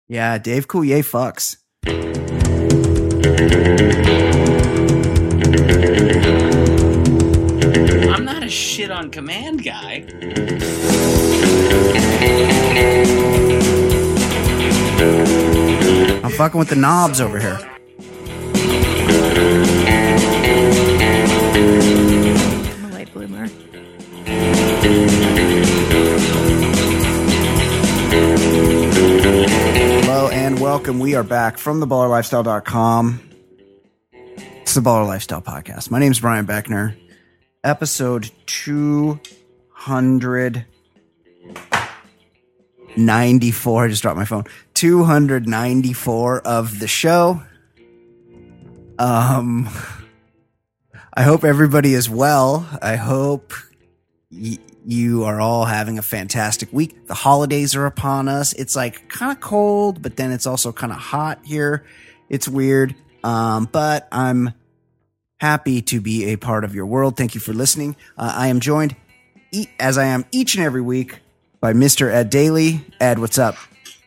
Yeah, Dave Coulier fucks. I'm not a shit on command guy. I'm fucking with the knobs over here. I'm a late bloomer. Hello and welcome. We are back from theballerlifestyle.com. It's the Baller Lifestyle Podcast. My name is Brian Beckner. Episode 294. I just dropped my phone. 294 of the show. I hope everybody is well. I hope you are all having a fantastic week. The holidays are upon us. It's like kind of cold, but then it's also kind of hot here. It's weird. But I'm happy to be a part of your world. Thank you for listening. I am joined, as I am each and every week, by Mr. Ed Daly. Ed, what's up?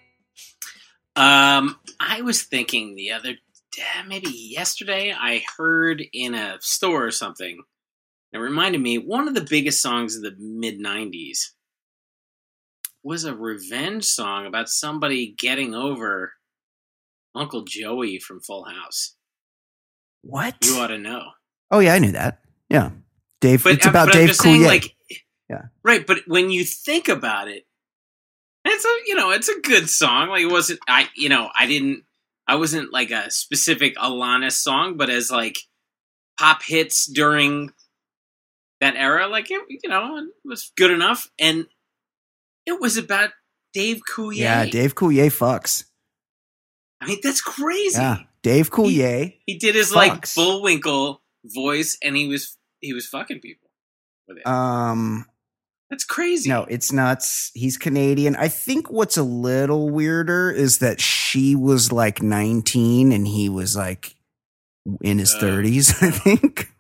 I was thinking maybe yesterday, I heard in a store or something. It reminded me, one of the biggest songs of the mid-90s was a revenge song about somebody getting over Uncle Joey from Full House. What? You ought to know. Oh, yeah, I knew that. Yeah. Dave. But, it's about but Dave I'm just saying, Coulier. Yeah. Right, but when you think about it, it's a good song. Like, it wasn't, I wasn't like a specific Alanis song, but as like pop hits during that era, like it was good enough, and it was about Dave Coulier. Yeah, Dave Coulier fucks. I mean, that's crazy. Yeah, Dave Coulier. He did his fucks. like Bullwinkle voice, and he was fucking people with it. That's crazy. No, it's nuts. He's Canadian. I think what's a little weirder is that she was like 19 and he was like in his 30s, I think.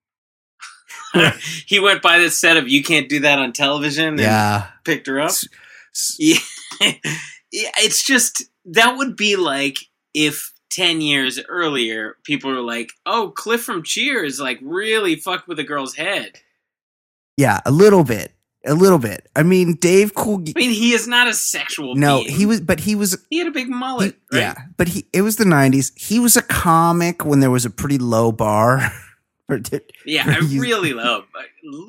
He went by the set of "You Can't Do That on Television" and picked her up. Yeah. It's just, that would be like if 10 years earlier people were like, "Oh, Cliff from Cheers like really fucked with a girl's head." Yeah, a little bit. I mean, Dave Coulier. I mean, he is not a sexual No, being. he was. He had a big mullet, right? Yeah, but it was the 90s. He was a comic when there was a pretty low bar. Yeah, really low bar.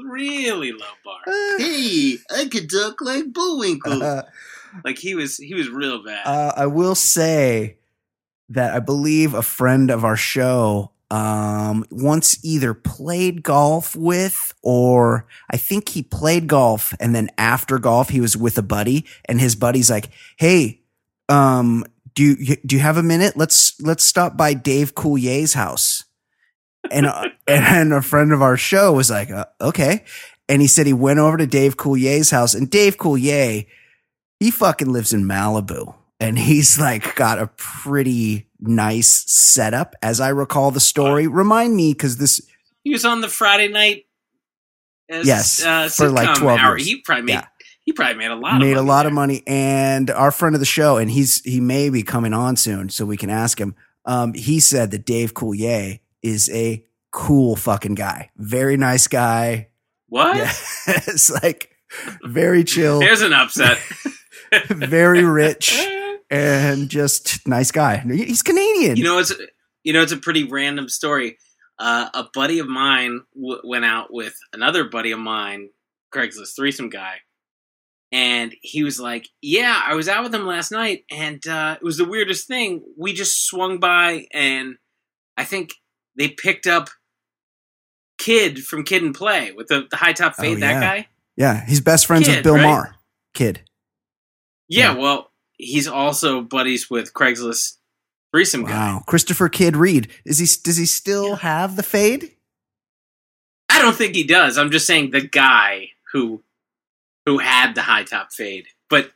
Hey, I could talk like Bullwinkle. Like he was real bad. I will say that I believe a friend of our show once either played golf with, or I think he played golf and then after golf he was with a buddy, and his buddy's like, "Hey, do you have a minute? Let's stop by Dave Coulier's house." And a friend of our show was like, "Okay." And he said he went over to Dave Coulier's house, and Dave Coulier, he fucking lives in Malibu, and he's like got a pretty nice setup, as I recall the story. Remind me, because he was on the Friday night. For like 12 years. He probably made a lot. Made a lot of money, and our friend of the show, and he may be coming on soon, so we can ask him. He said that Dave Coulier is a cool fucking guy, very nice guy. What? Yeah, it's like very chill. There's an upset. Very rich and just nice guy. He's Canadian. It's a pretty random story. A buddy of mine went out with another buddy of mine, Craigslist threesome guy, and he was like, "Yeah, I was out with him last night, and it was the weirdest thing. We just swung by, and I think they picked up Kid from Kid and Play with the high top fade." Yeah. That guy. Yeah, he's best friends Kid, with Bill right? Maher. Kid. Yeah, well, he's also buddies with Craigslist threesome guy. Wow, Christopher Kid Reed. Does he still have the fade? I don't think he does. I'm just saying the guy who had the high top fade. But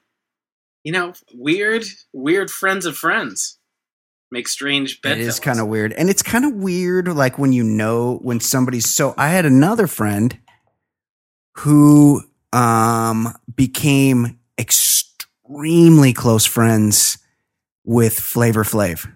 weird friends of friends make strange bedfellows. It is kind of weird, and it's kind of weird, like when somebody's. So I had another friend who became extremely close friends with Flavor Flav.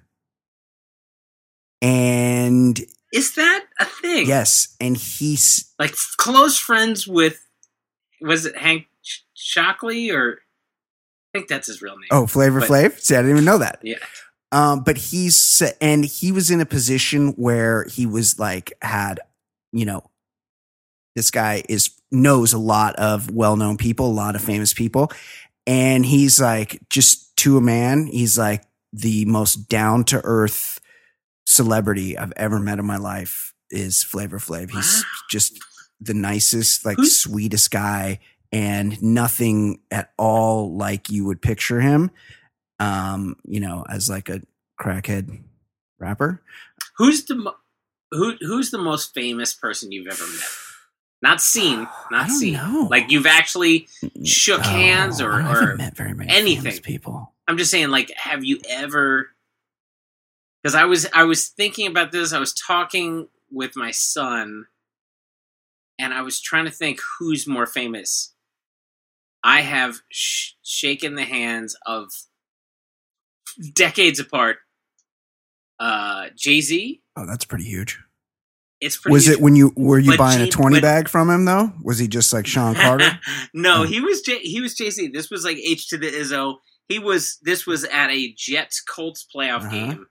And Is that a thing? yes, and he's Like close friends with, was it Hank Shockley or I think that's his real name. Flavor But- Flav. See, I didn't even know that. Yeah. But he was in a position where he was like had, this guy knows a lot of well-known people, a lot of famous people, and he's like just to a man, he's like the most down-to-earth celebrity I've ever met in my life is Flavor Flav. He's just the nicest, like sweetest guy, and nothing at all like you would picture him. As like a crackhead rapper. Who's the most famous person you've ever met? Not seen, I don't know. Like you've actually shook hands I or haven't met very many anything. famous people. I'm just saying, like, have you ever? Because I was thinking about this. I was talking with my son, and I was trying to think who's more famous. I have shaken the hands of decades apart. Jay-Z. Oh, that's pretty huge. It's pretty. Was huge. it when were you But buying a Jay- 20 but- bag from him though? Was he just like Sean Carter? No, Oh. he was Jay-Z. This was like H to the Izzo. This was at a Jets Colts playoff Uh-huh. game.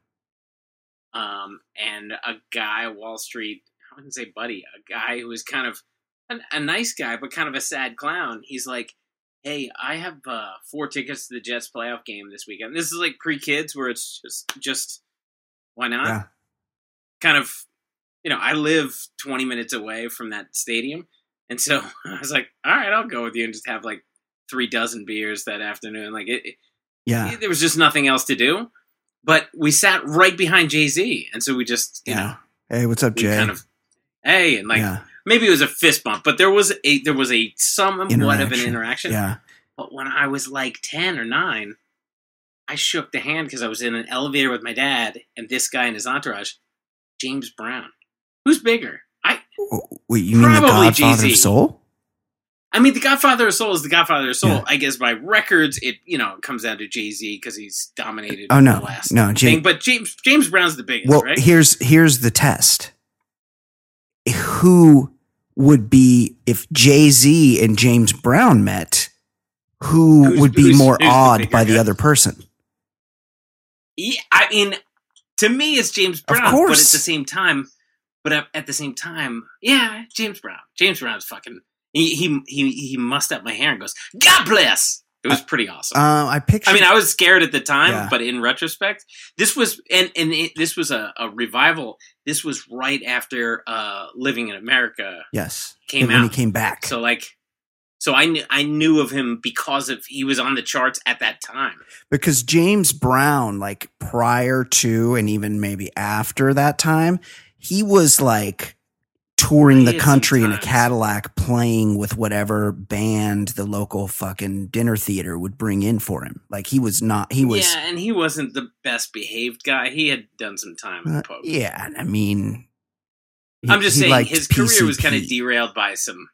And a guy, Wall Street, I wouldn't say buddy, a guy who was kind of a nice guy, but kind of a sad clown. He's like, hey, I have 4 tickets to the Jets playoff game this weekend. This is like pre-kids where it's just why not? Yeah. Kind of, I live 20 minutes away from that stadium. And so I was like, all right, I'll go with you and just have like 3 dozen beers that afternoon. Like Yeah. there was just nothing else to do. But we sat right behind Jay-Z. And so we just, Hey, what's up, we Jay? kind of, hey, and like, yeah. maybe it was a fist bump, but there was a somewhat of an Interaction. interaction. Yeah. But when I was like 10 or 9, I shook the hand because I was in an elevator with my dad and this guy and his entourage, James Brown. Who's bigger? Wait, you mean the Probably Godfather Jay-Z. of Soul? I mean, the Godfather of Soul is the Godfather of Soul. Yeah. I guess by records, it comes down to Jay-Z because he's dominated. Oh the no, last no, thing. But James Brown's the biggest, Well, right? here's the test. Who would be if Jay-Z and James Brown met? Who would be more who's the awed bigger by the guy? other person? Yeah, I mean, to me, it's James Brown. course. But at the same time, yeah, James Brown. James Brown's fucking. He mussed up my hair and goes, "God bless." It was pretty awesome. I picture. I mean, I was scared at the time, Yeah. but in retrospect, this was this was a revival. This was right after Living in America yes, came when he out. came back. So I knew of him because he was on the charts at that time. Because James Brown, like prior to and even maybe after that time, he was like touring the He had country some in a times. Cadillac, playing with whatever band the local fucking dinner theater would bring in for him. Like he was not. He was. Yeah, and he wasn't the best behaved guy. He had done some time in the pub. Yeah, I mean, I'm just he saying liked his career was kind of PCP. derailed by some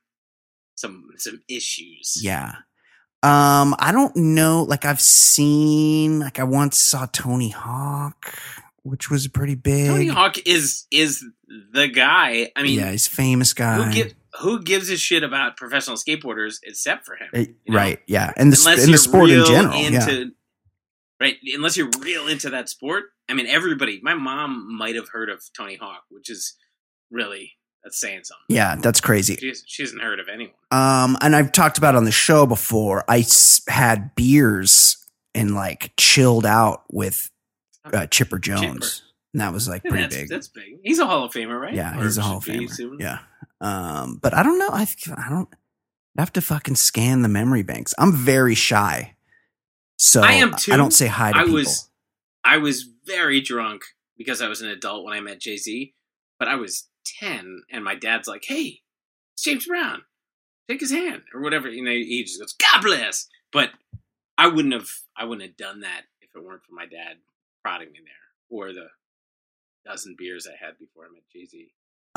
issues. Yeah. I don't know. Like I've seen, like I once saw Tony Hawk, which was pretty big. Tony Hawk is the guy. I mean, yeah, he's a famous guy. who gives a shit about professional skateboarders except for him? know? Right. Yeah. And Unless the you're sport in real general. Yeah. Right, unless you're real into that sport. I mean, everybody. My mom might have heard of Tony Hawk, which is really that's saying something. Yeah. That's crazy. She hasn't heard of anyone. And I've talked about on the show before, I had beers and like chilled out with Chipper Jones. Chipper. And that was like Yeah, pretty that's, big. That's big. He's a Hall of Famer, right? Yeah, Or he's a Hall of should be Famer. soon. Yeah. But I don't know. I don't I'd have to fucking scan the memory banks. I'm very shy. So I am too. I don't say hi to people. I was very drunk because I was an adult when I met Jay-Z, but I was 10 and my dad's like, "Hey, it's James Brown. Shake his hand," or whatever. He just goes, "God bless." But I wouldn't have done that if it weren't for my dad prodding me there, or the dozen beers I had before I met Jay-Z.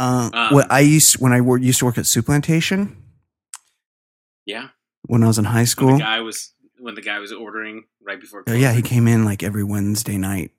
When I used to work at Soup Plantation Yeah, when I was in high the school. guy was when the guy was ordering right before. Oh, yeah, he came in like every Wednesday night,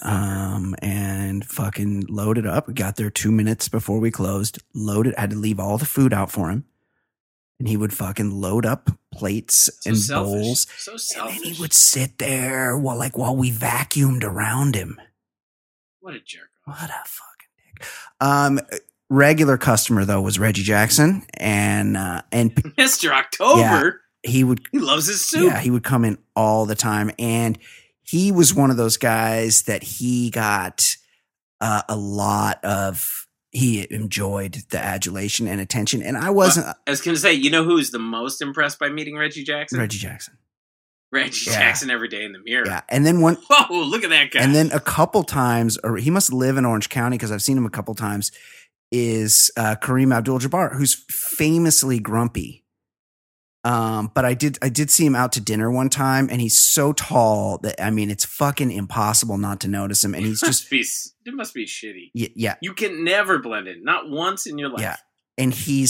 and fucking loaded up. We got there 2 minutes before we closed. Had to leave all the food out for him, and he would fucking load up plates and bowls. So selfish. And then he would sit there while we vacuumed around him. What a jerk! What a fucking dick. Regular customer though was Reggie Jackson, and Mr. October. Yeah, he loves his soup. Yeah, he would come in all the time, and he was one of those guys that he got a lot of. He enjoyed the adulation and attention, and I wasn't. I was going to say, you know who was the most impressed by meeting Reggie Jackson? Reggie Jackson every day in the mirror. Yeah, and then whoa, look at that guy. And then a couple times, or he must live in Orange County because I've seen him a couple times. Is Kareem Abdul-Jabbar, who's famously grumpy. But I did see him out to dinner one time, and he's so tall that, I mean, it's fucking impossible not to notice him. And he's just it must be shitty. Yeah. You can never blend in, not once in your life. Yeah. And he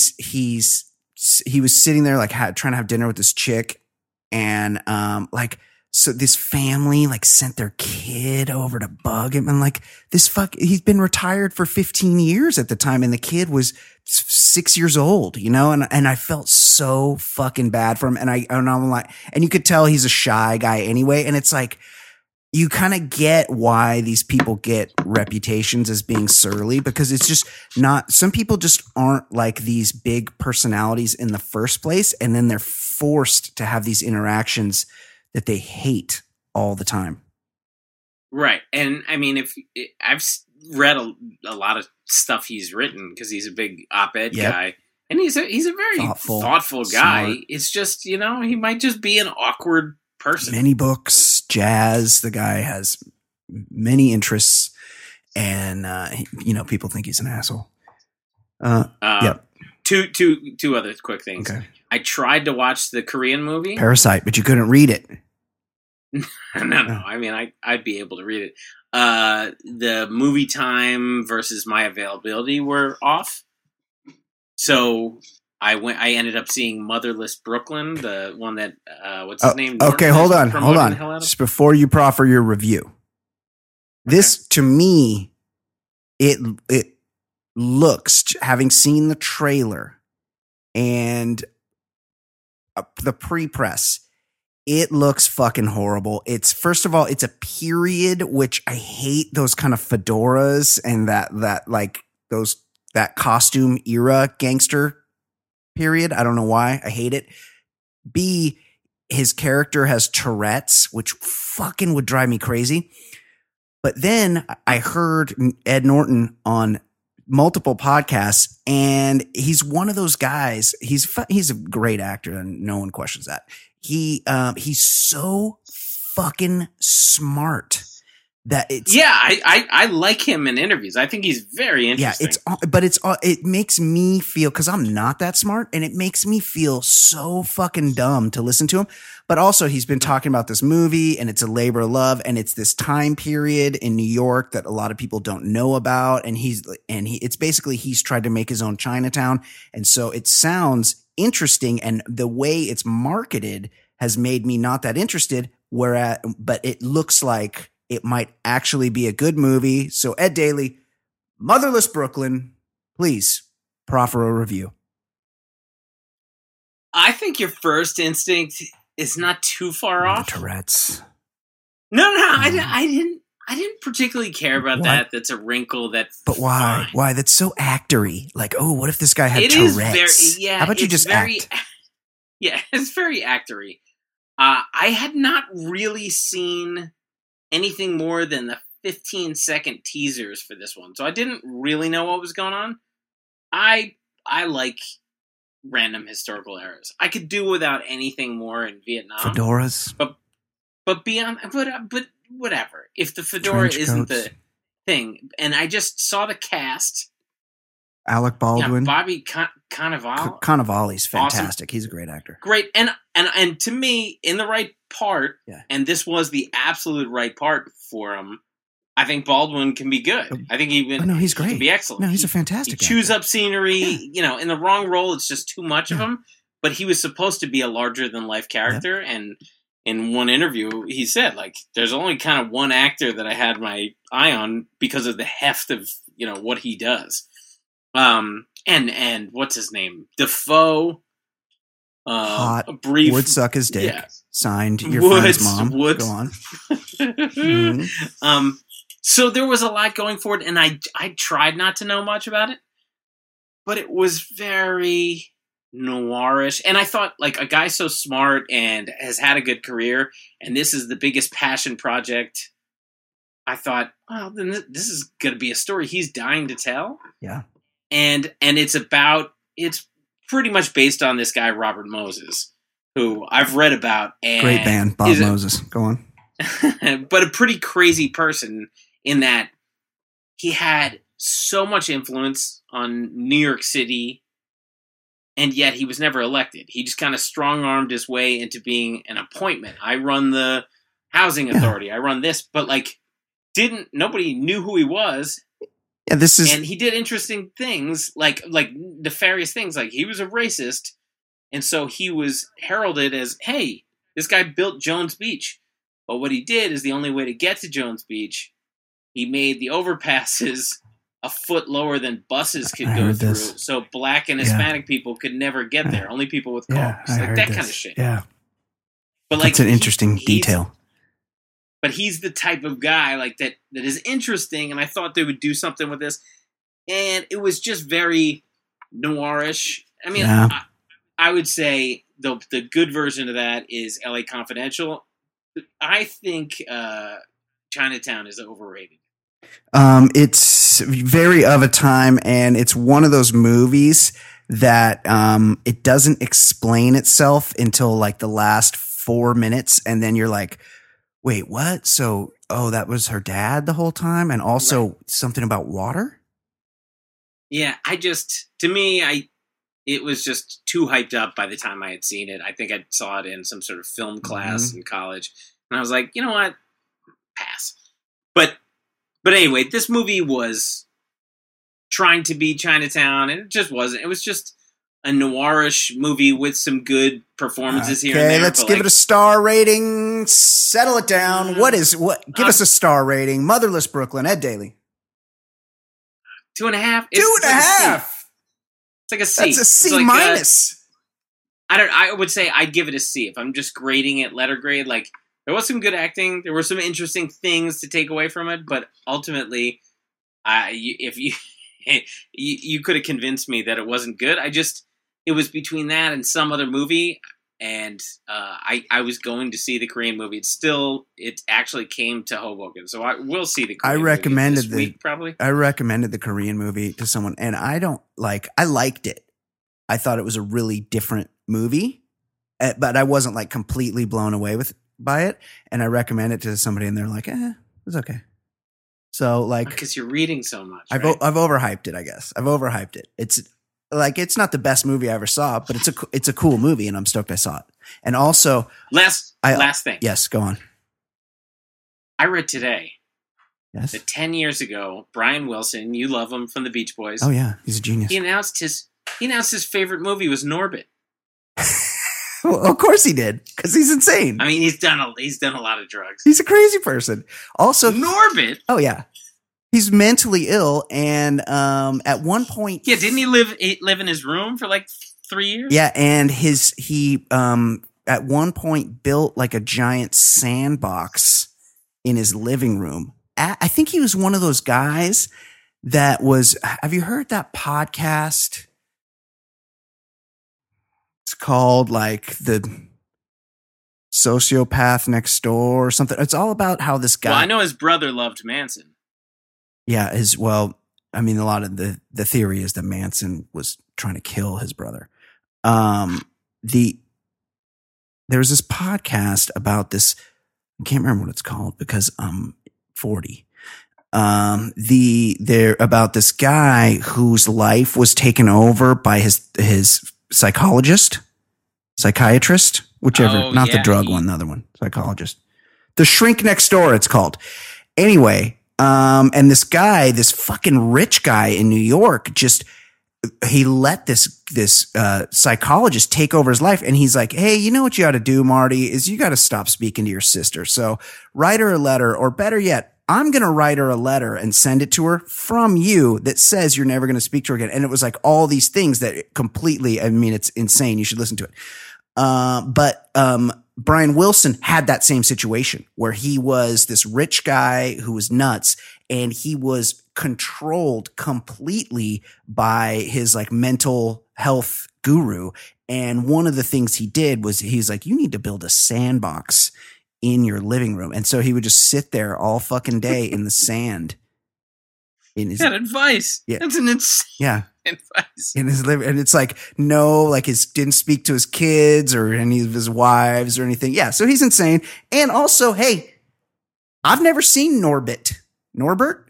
was sitting there like trying to have dinner with this chick, and so this family like sent their kid over to bug him, and like he's been retired for 15 years at the time, and the kid was 6 years old, you know, and I felt so fucking bad for him, and I'm like, and you could tell he's a shy guy anyway, and it's like you kind of get why these people get reputations as being surly, because it's just not, some people just aren't like these big personalities in the first place, and then they're forced to have these interactions that they hate all the time. Right. And I mean, I've read a lot of stuff he's written, because he's a big op-ed guy, and he's a very thoughtful guy. Smart. It's just, you know, he might just be an awkward person. Many books, jazz. The guy has many interests, and you know, people think he's an asshole. Yep. Two other quick things. Okay. I tried to watch the Korean movie Parasite, but you couldn't read it. No. I mean, I'd be able to read it. The movie time versus my availability were off, so I ended up seeing Motherless Brooklyn, the one that what's his name? Okay, hold on. Just before you proffer your review, this to me, it looks, having seen the trailer and the pre-press, it looks fucking horrible. It's, first of all, it's a period, which I hate, those kind of fedoras and that costume era gangster period. I don't know why. I hate it. B, his character has Tourette's, which fucking would drive me crazy. But then I heard Ed Norton on multiple podcasts, and he's one of those guys. He's a great actor, and no one questions that. He's so fucking smart that it's I like him in interviews. I think he's very interesting. It makes me feel, because I'm not that smart, and it makes me feel so fucking dumb to listen to him. But also, he's been talking about this movie, and it's a labor of love, and it's this time period in New York that a lot of people don't know about, and it's basically he's tried to make his own Chinatown, and so it sounds interesting, and the way it's marketed has made me not that interested. But it looks like it might actually be a good movie. So Ed Daly, Motherless Brooklyn, please proffer a review. I think your first instinct is not too far off. Tourette's. No, I didn't particularly care about that. That's a wrinkle. But why? Fine. Why? That's so actory. Like, oh, what if this guy had Tourette's? How about you just act? Yeah, it's very actory. I had not really seen anything more than the 15-second teasers for this one, so I didn't really know what was going on. I like random historical eras. I could do without anything more in Vietnam. Fedoras, but beyond, but whatever. If the fedora isn't the thing, and I just saw the cast. Alec Baldwin, Bobby Cannavale. Cannavale's fantastic. Awesome. He's a great actor. Great, and to me, in the right part, and this was the absolute right part for him. I think Baldwin can be good. I think he's great. He can be excellent. No, he's a fantastic. He chews up scenery. Yeah. In the wrong role, it's just too much of him. But he was supposed to be a larger than life character, and in one interview, he said, like, there's only kind of one actor that I had my eye on because of the heft of, what he does. And what's his name? Defoe. Hot. A brief would suck his dick. Yeah. Signed your friend's mom. Woods. Go on. Mm-hmm. So there was a lot going for it, and I tried not to know much about it, but it was very noirish. And I thought, like, a guy so smart and has had a good career, and this is the biggest passion project. I thought, well, then this is going to be a story he's dying to tell. Yeah. And it's pretty much based on this guy, Robert Moses, who I've read about. And great band, Bob Moses. Go on. But a pretty crazy person in that he had so much influence on New York City, and yet he was never elected. He just kind of strong-armed his way into being an appointment. I run the housing authority. I run this, but like, nobody knew who he was. Yeah, and he did interesting things, like nefarious things. Like, he was a racist, and so he was heralded as, hey, this guy built Jones Beach. But what he did is the only way to get to Jones Beach, he made the overpasses a foot lower than buses could go through. So black and Hispanic people could never get there. Only people with cars. Like that kind of shit. Yeah. But like, that's an interesting detail. But he's the type of guy like that is interesting, and I thought they would do something with this. And it was just very noirish. I mean, I would say the good version of that is LA Confidential. I think Chinatown is overrated. It's very of a time, and it's one of those movies that it doesn't explain itself until like the last 4 minutes, and then you're like, wait, what? So, that was her dad the whole time, and also something about water? Yeah, it was just too hyped up by the time I had seen it. I think I saw it in some sort of film class in college. And I was like, you know what? Pass. But anyway, this movie was trying to be Chinatown, and it just wasn't. It was just a noirish movie with some good performances here and there. Okay, let's give it a star rating. Settle it down. Give us a star rating. Motherless Brooklyn, Ed Daly. 2.5. 2.5. It's like a C. That's a C minus. I would say I'd give it a C if I'm just grading it letter grade. Like, there was some good acting. There were some interesting things to take away from it, but ultimately, if you could have convinced me that it wasn't good. It was between that and some other movie, and I was going to see the Korean movie. It actually came to Hoboken, so I will see the Korean movie this week, probably. I recommended the Korean movie to someone, and I liked it. I thought it was a really different movie, but I wasn't like completely blown away by it. And I recommended it to somebody, and they're like, it's okay. So like, because you're reading so much, I've overhyped it. I guess I've overhyped it. It's not the best movie I ever saw, but it's a cool movie, and I'm stoked I saw it. And also, last thing. Yes, go on. I read today. Yes. That 10 years ago, Brian Wilson, you love him from the Beach Boys. Oh yeah, he's a genius. He announced his favorite movie was Norbit. Well, of course he did, because he's insane. I mean, he's done a lot of drugs. He's a crazy person. Also, Norbit. Oh yeah, he's mentally ill, and at one point, didn't he live in his room for like 3 years? Yeah, and he at one point built like a giant sandbox in his living room. I think he was one of those guys that was. Have you heard that podcast? It's called like the Sociopath Next Door or something. It's all about how this guy. Well, I know his brother loved Manson. Yeah, a lot of the theory is that Manson was trying to kill his brother. There was this podcast about this. I can't remember what it's called because I'm 40. They're about this guy whose life was taken over by his psychiatrist, whichever, the drug one, the other one, psychologist, The Shrink Next Door, it's called. Anyway, and this guy, this fucking rich guy in New York, just he let this psychologist take over his life. And he's like, hey, you know what you got to do, Marty, is you got to stop speaking to your sister. So write her a letter, or better yet, I'm going to write her a letter and send it to her from you that says you're never going to speak to her again. And it was like all these things that completely, I mean, it's insane. You should listen to it. But Brian Wilson had that same situation where he was this rich guy who was nuts, and he was controlled completely by his like mental health guru. And one of the things he did was he's like, you need to build a sandbox in your living room. And so he would just sit there all fucking day in the sand. That advice. Yeah. That's an insane advice. In his living, and it's like, no, like didn't speak to his kids or any of his wives or anything. Yeah. So he's insane. And also, hey, I've never seen Norbit. Norbert?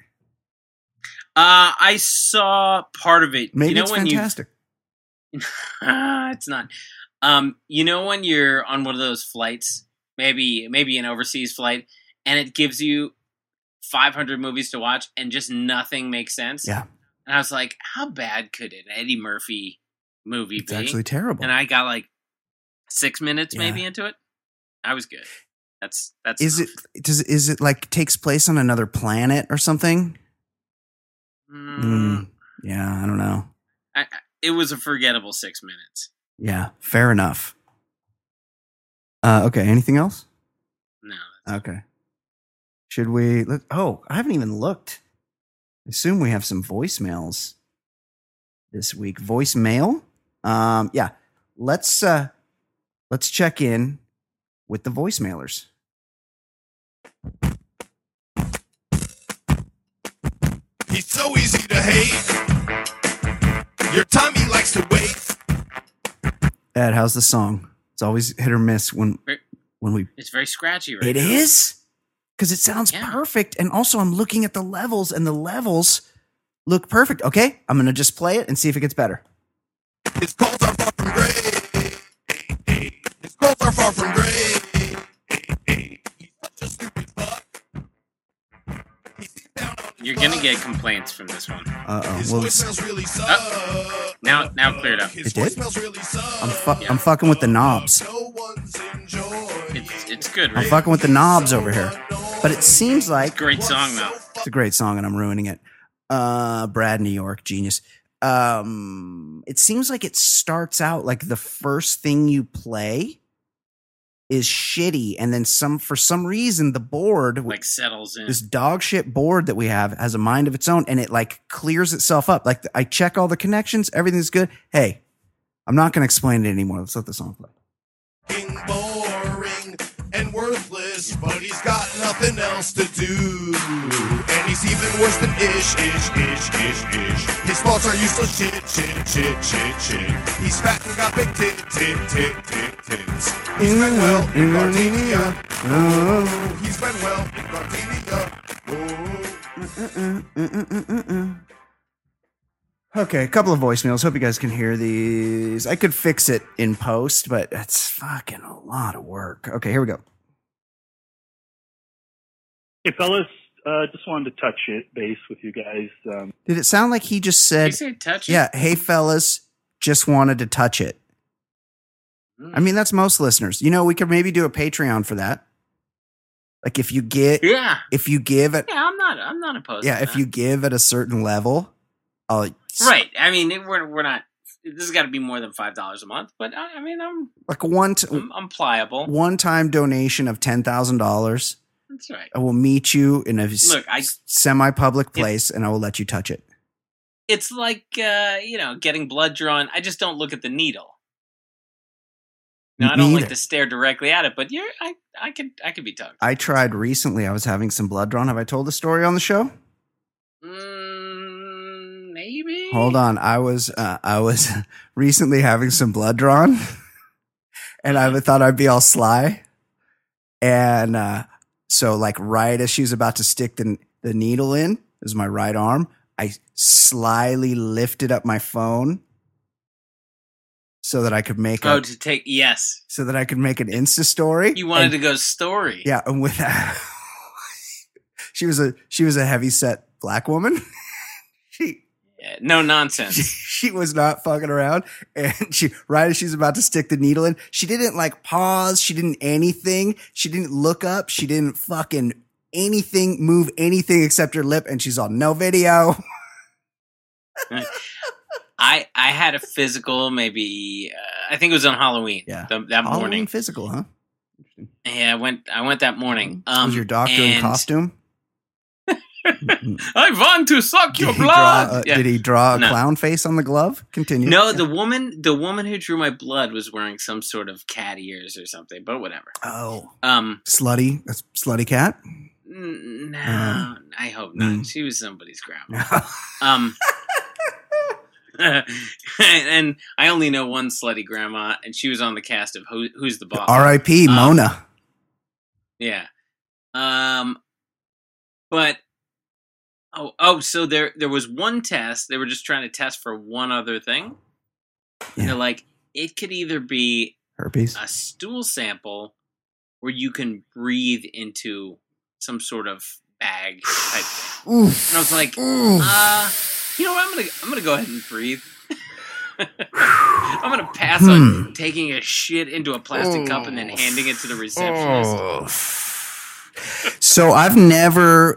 I saw part of it. Maybe you know, it's when fantastic. It's not. You know, when you're on one of those flights, maybe an overseas flight, and it gives you 500 movies to watch and just nothing makes sense. Yeah. And I was like, how bad could an Eddie Murphy movie It's be? actually terrible. And I got like 6 minutes Yeah. maybe into it. I was good. That's Is it like takes place on another planet or something? Yeah, I don't know. It was a forgettable 6 minutes. Yeah, fair enough. Okay, anything else? No. Okay. Should we I haven't even looked. I assume we have some voicemails this week. Voicemail? Yeah. Let's check in with the voicemailers. He's so easy to hate. Your tummy likes to wait. Ed, how's the song? It's always hit or miss when we. It's very scratchy right It now. is? Because it sounds perfect. And also, I'm looking at the levels, and the levels look perfect. Okay, I'm going to just play it and see if it gets better. His calls are far from gray. His calls are far from gray. He's such a stupid fuck. You're gonna get complaints from this one. His Well, voicemails really suck. Now cleared up. His It did? voicemails really suck. I'm fucking with the knobs. No one's enjoying. It's good, I'm right? fucking with the knobs over here. But it seems like Great song though. it's a great song, and I'm ruining it. Brad New York, genius. It seems like it starts out like the first thing you play is shitty, and then for some reason the board Like settles in. this dog shit board that we have has a mind of its own, and it like clears itself up. Like I check all the connections, everything's good. Hey, I'm not going to explain it anymore. Let's let the song play. Boring and worthless, but he's got nothing else to do. And he's even worse than ish. His faults are useless shit. He's fat and got big tits. He's been well in Gardenia. Oh, he's been well in Gardenia. Oh. Okay, a couple of voicemails. Hope you guys can hear these. I could fix it in post, but it's fucking a lot of work. Okay, here we go. Hey, fellas, just wanted to touch base with you guys. Did it sound like he just Did you said, say touch it? yeah, hey fellas, just wanted to touch it? I mean, that's most listeners. You know, we could maybe do a Patreon for that. Like if you give it, Yeah, I'm not opposed. yeah, to if that. you give at a certain level, right. I mean, we're not. This has got to be more than $5 a month. But I mean, I'm like I'm pliable. one-time donation of $10,000. That's right. I will meet you in a Look, semi-public place, and I will let you touch it. It's like getting blood drawn. I just don't look at the needle. No, I don't like to stare directly at it. But I could be tugged. I tried recently. I was having some blood drawn. Have I told the story on the show? Maybe. Hold on. I was recently having some blood drawn, and I thought I'd be all sly, and so like right as she was about to stick the needle in, it was my right arm. I slyly lifted up my phone so that I could make so that I could make an Insta story. You wanted to go story. Yeah, and with that, she was a heavy set black woman. no nonsense. She was not fucking around, and right as she's about to stick the needle in, she didn't like pause. She didn't anything. She didn't look up. She didn't fucking anything, move anything except her lip, and she's all, no video. I had a physical, maybe I think it was on Halloween. Yeah, that Halloween morning. physical, huh? Yeah, I went that morning. Was your doctor in costume? I want to suck your blood. Did he draw a clown face on the glove? Continue. No, the woman who drew my blood was wearing some sort of cat ears or something, but whatever. Oh, slutty, a slutty cat. No, I hope not. She was somebody's grandma. And I only know one slutty grandma, and she was on the cast of Who's the Boss? R.I.P. Mona. Yeah. But so there was one test. They were just trying to test for one other thing. Yeah. And they're like, it could either be herpes, a stool sample, or you can breathe into some sort of bag type thing. And I was like, you know what? I'm gonna go ahead and breathe. I'm gonna pass on taking a shit into a plastic cup and then handing it to the receptionist. So I've never,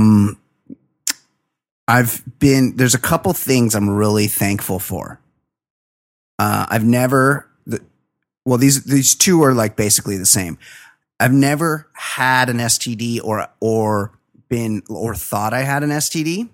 there's a couple things I'm really thankful for. I've never, these two are like basically the same. I've never had an STD or thought I had an STD.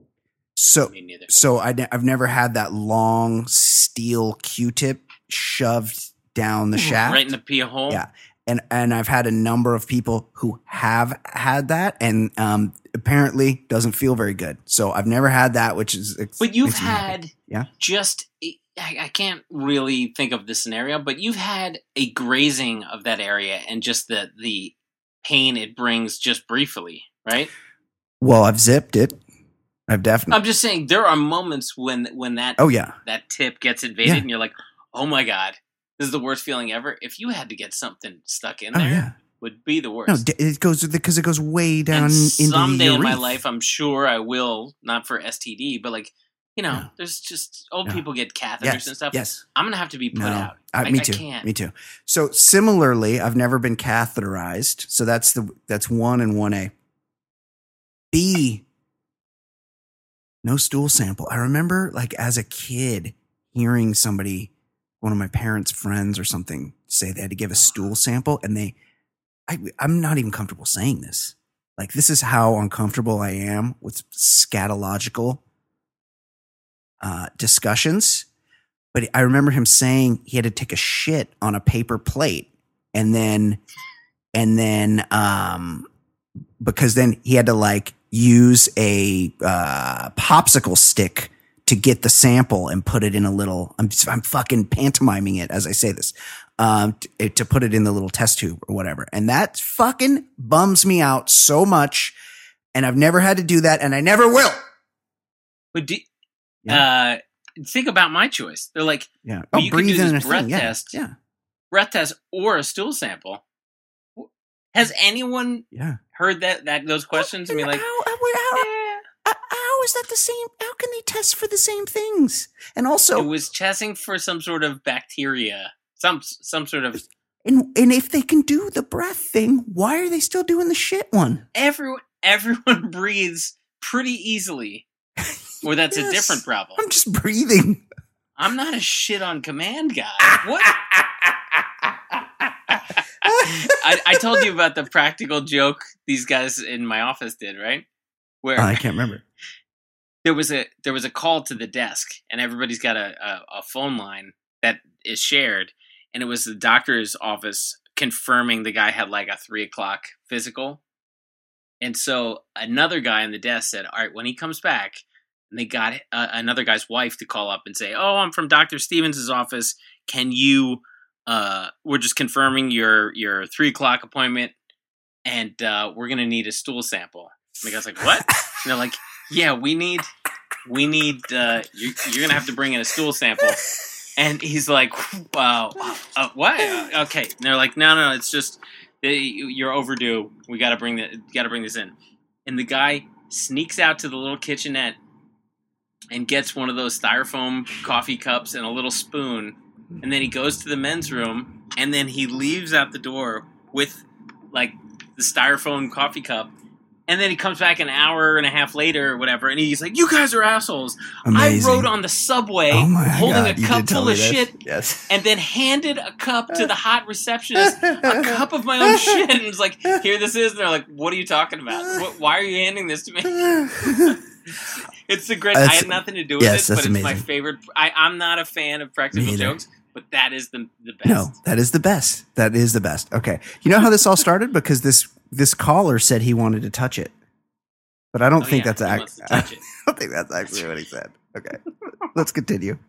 So I've never had that long steel Q-tip shoved down the shaft. Right in the pee hole? Yeah. And I've had a number of people who have had that, and apparently doesn't feel very good. So I've never had that, which is. But you've had just. I can't really think of the scenario, but you've had a grazing of that area and just the pain it brings just briefly, right? Well, I've zipped it. I've definitely. I'm just saying there are moments when that that tip gets invaded and you're like, oh my God. This is the worst feeling ever. If you had to get something stuck in there, would be the worst. No, it goes way down and into the urethra. Someday in my life, I'm sure I will, not for STD, but like, there's just old people get catheters and stuff. Yes. I'm going to have to be put out. Me too. I can't. Me too. So similarly, I've never been catheterized. So that's 1 and 1A. B, no stool sample. I remember like as a kid hearing somebody, one of my parents' friends or something, say they had to give a stool sample, and I'm not even comfortable saying this. Like, this is how uncomfortable I am with scatological discussions. But I remember him saying he had to take a shit on a paper plate, and then because then he had to like use a popsicle stick to get the sample and put it in a little, I'm fucking pantomiming it as I say this, to put it in the little test tube or whatever. And that fucking bums me out so much. And I've never had to do that, and I never will. But think about my choice. They're like, you breathe can do in this a breath thing. test, breath test or a stool sample. Has anyone heard those questions? I mean, like, how is that the same? How can they test for the same things? And also, it was testing for some sort of bacteria, some sort of. And if they can do the breath thing, why are they still doing the shit one? Everyone breathes pretty easily, or that's a different problem. I'm just breathing. I'm not a shit on command guy. What? I told you about the practical joke these guys in my office did, right? Where I can't remember. There was a call to the desk, and everybody's got a phone line that is shared, and it was the doctor's office confirming the guy had like a 3:00 physical. And so another guy on the desk said, all right, when he comes back, and they got another guy's wife to call up and say, oh, I'm from Dr. Stevens' office. Can you, we're just confirming your 3:00 appointment, and we're going to need a stool sample. And the guy's like, what? And they're like, yeah, we need, you're going to have to bring in a stool sample. And he's like, what? Okay. And they're like, no, it's just, you're overdue. We got to bring this in. And the guy sneaks out to the little kitchenette, and gets one of those styrofoam coffee cups and a little spoon, and then he goes to the men's room, and then he leaves out the door with like the styrofoam coffee cup, and then he comes back an hour and a half later or whatever, and he's like, "You guys are assholes. Amazing. I rode on the subway Oh my holding God, a you cup did tell full me of this. shit." Yes. And then handed a cup to the hot receptionist, a cup of my own shit, and was like, "Here, this is." And they're like, "What are you talking about? Why are you handing this to me?" It's the great. I had nothing to do with yes, it, but that's it's my amazing. favorite. I'm not a fan of practical jokes, but that is the best. No, that is the best. That is the best. Okay. You know how this all started? Because this caller said he wanted to touch it. But I don't think that's he wants to touch it. I don't think that's actually what he said. Okay. Let's continue.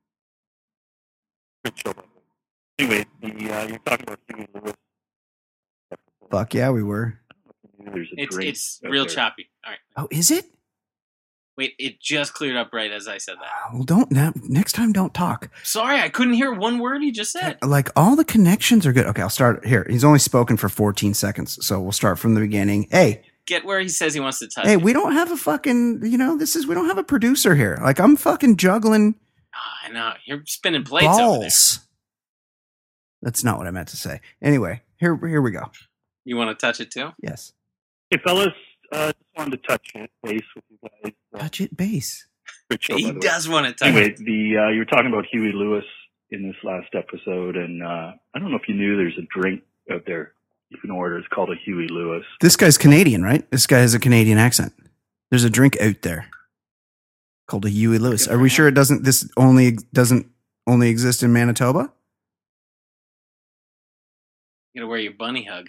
Anyway, you're talking about Huey Lewis. Fuck yeah, we were. There's a drink It's out real there. choppy. All right. Oh, is it? Wait, it just cleared up right as I said that. Well, don't now. Next time, don't talk. Sorry, I couldn't hear one word he just said. Like all the connections are good. Okay, I'll start here. He's only spoken for 14 seconds, so we'll start from the beginning. Hey, Get where he says he wants to touch hey, it. we don't have a fucking. We don't have a producer here. Like I'm fucking juggling I know. You're spinning plates over there. balls. That's not what I meant to say. Anyway, here we go. You want to touch it too? Yes, Hey, fellas, just wanted to touch base with you guys. touch it, bass. Great show, by He the way. does want to touch Anyway, it. you were talking about Huey Lewis in this last episode, and I don't know if you knew there's a drink out there you can order. It's called a Huey Lewis. This guy's Canadian, right? This guy has a Canadian accent. There's a drink out there called a Huey Lewis. Are we sure it doesn't? This doesn't only exist in Manitoba? You gotta wear your bunny hug.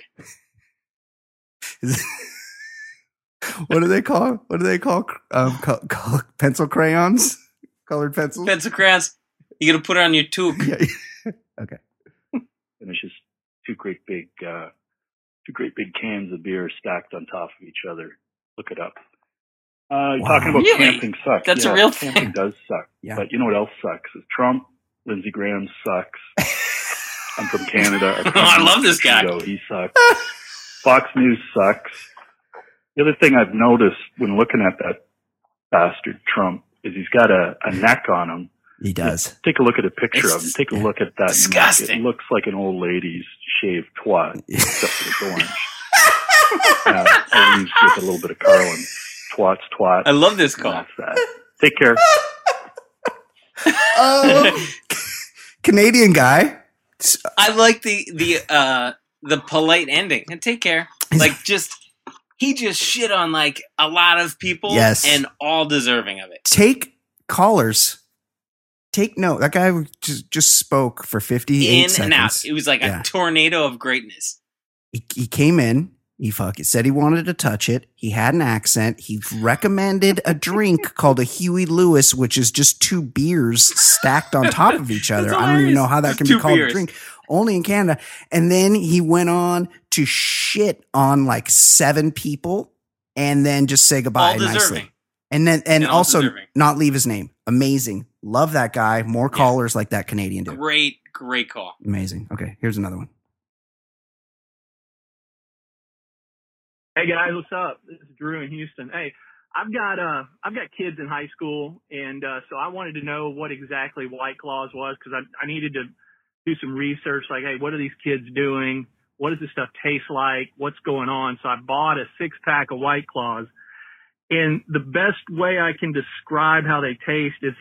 What do they call? What do they call? Pencil crayons, colored pencils. Pencil crayons. You gotta put it on your toque. Yeah. Okay. And it's just two great big cans of beer stacked on top of each other. Look it up. You're Wow. talking about Really? camping sucks. That's a Yeah, real camping thing. does suck. Yeah. But you know what else sucks? Is Trump. Lindsey Graham sucks. I'm from Canada. Oh, I love this guy. So he sucks. Fox News sucks. The other thing I've noticed when looking at that bastard Trump is he's got a neck on him. He does. Take a look at a picture It's of him. Take a look at that disgusting. neck. It looks like an old lady's shaved twat, except for the orange. I used with a little bit of Carlin. Twat. I love this And call. that's that. Take care. Canadian guy. I like the polite ending. And take care. Like he just shit on like a lot of people. Yes. And all deserving of it. Take callers. Take note. That guy just spoke for 58 In seconds. and out. It was like Yeah. a tornado of greatness. He came in. He fucking said he wanted to touch it. He had an accent. He recommended a drink called a Huey Lewis, which is just two beers stacked on top of each other. That's I don't even know hilarious. how that can Two be called beers. a drink. Only in Canada. And then he went on to shit on like 7 people and then just say goodbye All deserving. nicely. And all also deserving. not leave his name. Amazing. Love that guy. More Yeah. callers like that Canadian dude. Great call. Amazing. Okay, here's another one. Hey guys, what's up? This is Drew in Houston. Hey, I've got kids in high school, and so I wanted to know what exactly White Claws was because I needed to do some research. Like, hey, what are these kids doing? What does this stuff taste like? What's going on? So I bought a 6-pack of White Claws, and the best way I can describe how they taste, it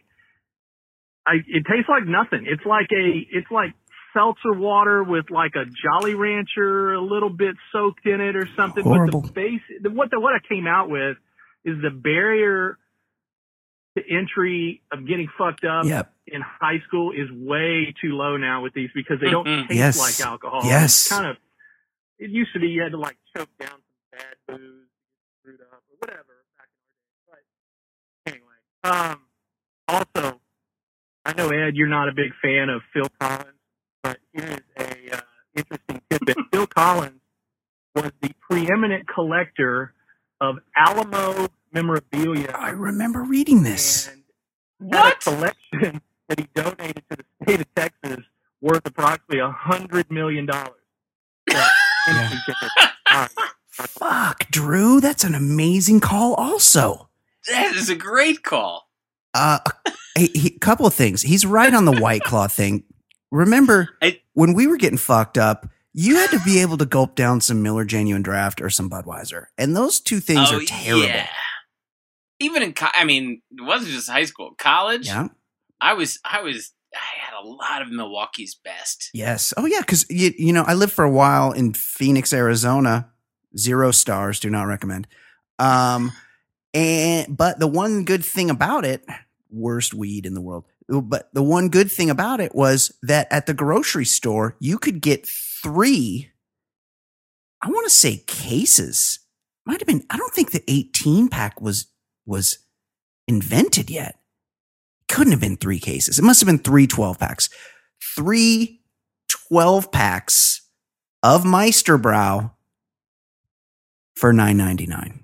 tastes like nothing. It's like seltzer water with like a Jolly Rancher a little bit soaked in it or something. Horrible. But what I came out with is the barrier to entry of getting fucked up Yep. in high school is way too low now with these because they don't Mhm. taste Yes. like alcohol. Yes. It used to be you had to like choke down some bad booze, screwed up or whatever back in our day. But anyway, also, I know Ed, you're not a big fan of Phil Collins. But here's a interesting tidbit. Phil Collins was the preeminent collector of Alamo memorabilia. I remember reading this. And What? had a collection that he donated to the state of Texas worth approximately $100 million. So, interesting tidbit. All right. Fuck, Drew, that's an amazing call also. That is a great call. A couple of things. He's right on the White Claw thing. Remember when we were getting fucked up, you had to be able to gulp down some Miller Genuine Draft or some Budweiser. And those two things are terrible. Yeah. Even in, it wasn't just high school. College, yeah. I had a lot of Milwaukee's Best. Yes. Oh, yeah, because, you know, I lived for a while in Phoenix, Arizona. 0 stars, do not recommend. But the one good thing about it, worst weed in the world, but the one good thing about it was that at the grocery store, you could get 3, I want to say cases. Might have been, I don't think the 18 pack was invented yet. Couldn't have been 3 cases. It must have been 3 12 packs. 3 12 packs of Meisterbrow for $9.99.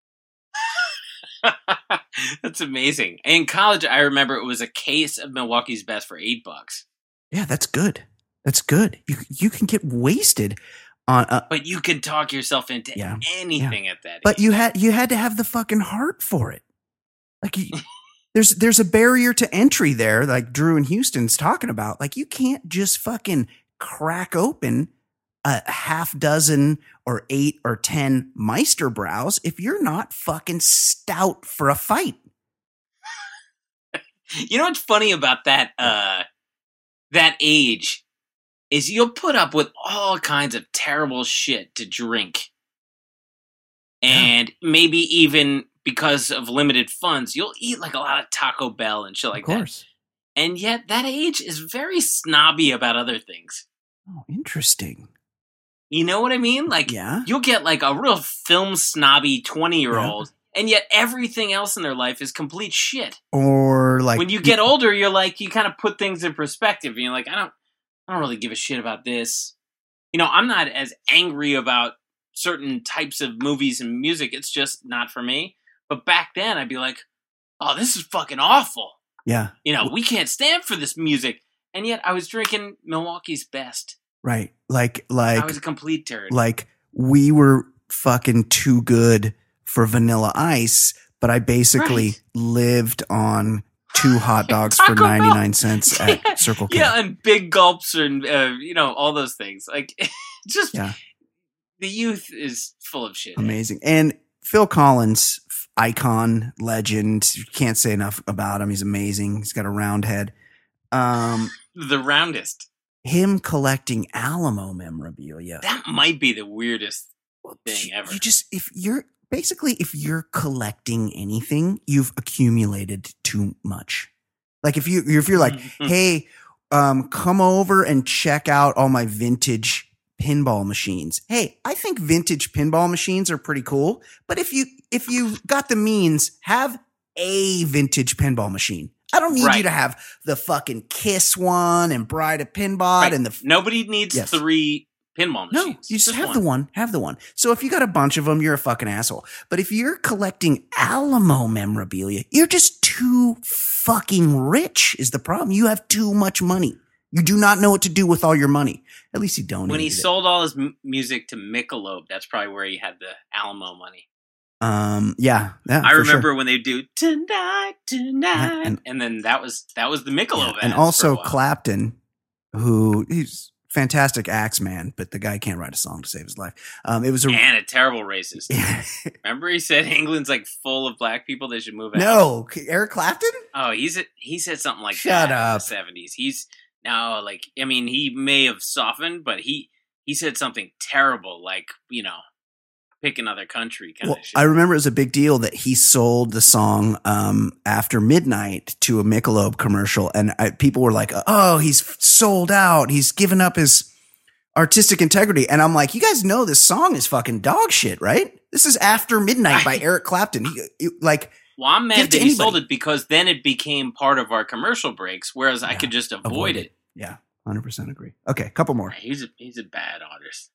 That's amazing. In college, I remember it was a case of Milwaukee's Best for $8. Yeah, that's good. That's good. You can get wasted on. But you could talk yourself into anything at that age. But you had to have the fucking heart for it. Like there's a barrier to entry there, like Drew and Houston's talking about. Like you can't just fucking crack open a half dozen or 8 or 10 Meisterbrows if you're not fucking stout for a fight. You know what's funny about that age is you'll put up with all kinds of terrible shit to drink. And maybe even because of limited funds, you'll eat like a lot of Taco Bell and shit like that. Of course. And yet that age is very snobby about other things. Oh, interesting. You know what I mean? Like, you'll get like a real film snobby 20-year-old, and yet everything else in their life is complete shit. Or like when you get older, you're like, you kind of put things in perspective. And you're like, I don't really give a shit about this. You know, I'm not as angry about certain types of movies and music. It's just not for me. But back then, I'd be like, oh, this is fucking awful. Yeah. You know, we can't stand for this music. And yet I was drinking Milwaukee's Best. Right. Like I was a complete turd. Like we were fucking too good for Vanilla Ice, but I basically lived on 2 hot dogs for 99 cents at Circle K. Yeah, and big gulps and, you know, all those things. Like, just the youth is full of shit. Amazing. And Phil Collins, icon, legend. Can't say enough about him. He's amazing. He's got a round head. The roundest. Him collecting Alamo memorabilia. That might be the weirdest thing ever. If you're collecting anything, you've accumulated too much. Like if you're like, hey, come over and check out all my vintage pinball machines. Hey, I think vintage pinball machines are pretty cool, but if you got the means, have a vintage pinball machine. I don't need you to have the fucking Kiss one and Bride of Pinbot and the. Nobody needs 3 pinball machines. No, you just have the one. Have the one. So if you got a bunch of them, you're a fucking asshole. But if you're collecting Alamo memorabilia, you're just too fucking rich. Is the problem? You have too much money. You do not know what to do with all your money. At least you don't. When he sold all his music to Michelob, that's probably where he had the Alamo money. I remember when they do tonight, and then that was the Michelob. And also Clapton, who he's fantastic axe man, but the guy can't write a song to save his life. It was a terrible racist. Remember he said England's like full of black people, they should move out. No, Eric Clapton? Oh, he said something like Shut that up. in the 70s. He may have softened, but he said something terrible, like, you know, pick another country kind of shit. I remember it was a big deal that he sold the song After Midnight to a Michelob commercial, and people were like, oh, he's sold out. He's given up his artistic integrity. And I'm like, you guys know this song is fucking dog shit, right? This is After Midnight by Eric Clapton. Well, I'm mad that he sold it because then it became part of our commercial breaks, whereas I could just avoid it. Yeah, 100% agree. Okay, couple more. He's a bad artist.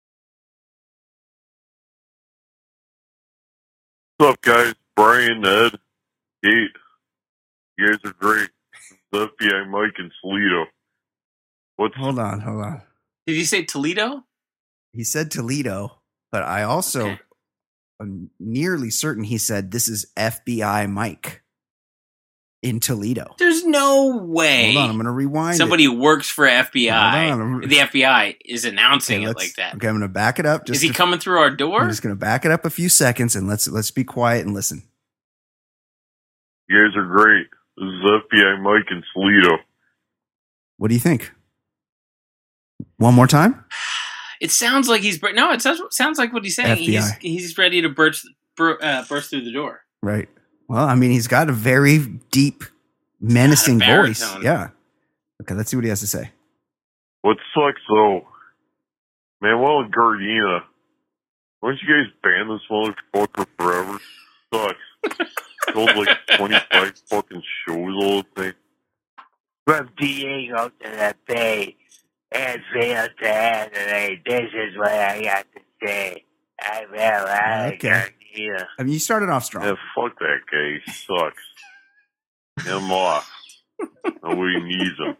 What's up, guys? Brian, Ed, Kate. You guys are great. The FBI, Mike, and Toledo. Hold on. Did you say Toledo? He said Toledo, but I also am nearly certain he said this is FBI Mike. in Toledo. There's no way. Hold on, I'm going to rewind. Somebody who works for FBI, Hold on. the FBI, is announcing it let's- like that. Okay, I'm going to back it up. Is he coming through our door? I'm just going to back it up a few seconds and let's be quiet and listen. You guys are great. This is FBI Mike in Toledo. What do you think? One more time? It sounds like he's no. It sounds like what he's saying. FBI. He's ready to burst through the door. Right. Well, I mean, he's got a very deep, menacing voice. baritone. Yeah. Okay, let's see what he has to say. What sucks though, Manuel and Gardena, why don't you guys ban this motherfucker forever? Sucks. Sold like 25 fucking shows all the time. From Diego to the Bay and Vail to Adelaide, this is what I got to say. I will like Okay. Gardena. I mean, you started off strong. Yeah, fuck that guy. He sucks. Get him off. Nobody needs him.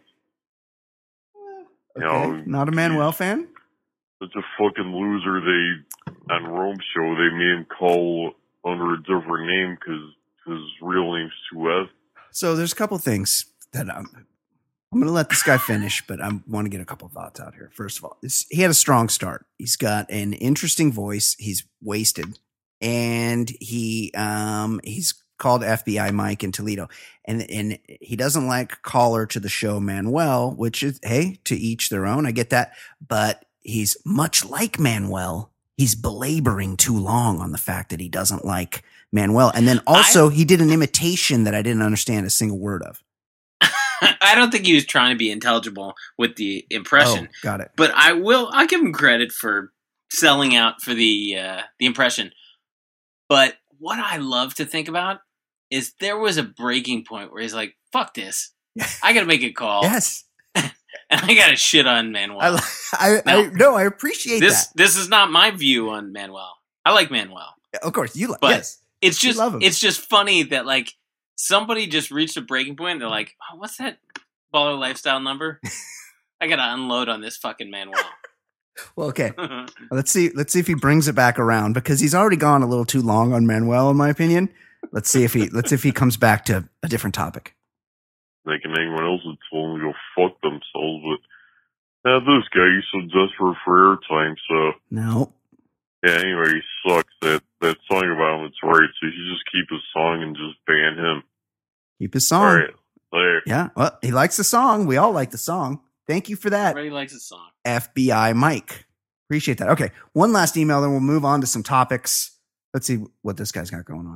You Okay. know, Not a Manuel fan? such a fucking loser. On Rome show, they made him call under a different name because his real name's Suez. So there's a couple things that I'm going to let this guy finish, but I want to get a couple thoughts out here. First of all, he had a strong start. He's got an interesting voice. He's wasted, and he's called FBI Mike in Toledo, and he doesn't like caller to the show Manuel, which is, hey, to each their own. I get that, but he's much like Manuel. He's belaboring too long on the fact that he doesn't like Manuel, and then also he did an imitation that I didn't understand a single word of. I don't think he was trying to be intelligible with the impression. Oh, got it. But I'll give him credit for selling out for the impression. But what I love to think about is there was a breaking point where he's like, fuck this. I got to make a call. Yes. And I got to shit on Manuel. I appreciate this. that. This is not my view on Manuel. I like Manuel. Of course, you like, But yes. it's You just love him. it's just funny that like somebody just reached a breaking point and they're like, oh, what's that baller lifestyle number? I got to unload on this fucking Manuel. Well, okay. Let's see if he brings it back around because he's already gone a little too long on Manuel, in my opinion. Let's see if he comes back to a different topic. Making anyone else would tell them to go fuck themselves, but this guy, he's so desperate for airtime, so No. yeah, anyway, he sucks. That song about him, it's right, so you should just keep his song and just ban him. Keep his song. All right, later. Yeah. Well, he likes the song. We all like the song. Thank you for that, Everybody likes his song. FBI Mike. Appreciate that. Okay. One last email, then we'll move on to some topics. Let's see what this guy's got going on.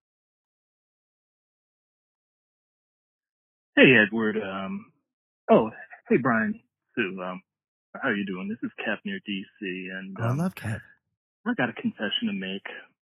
Hey, Edward. Hey, Brian. Sue. How are you doing? This is Cap near DC, and I love Kev. I got a confession to make.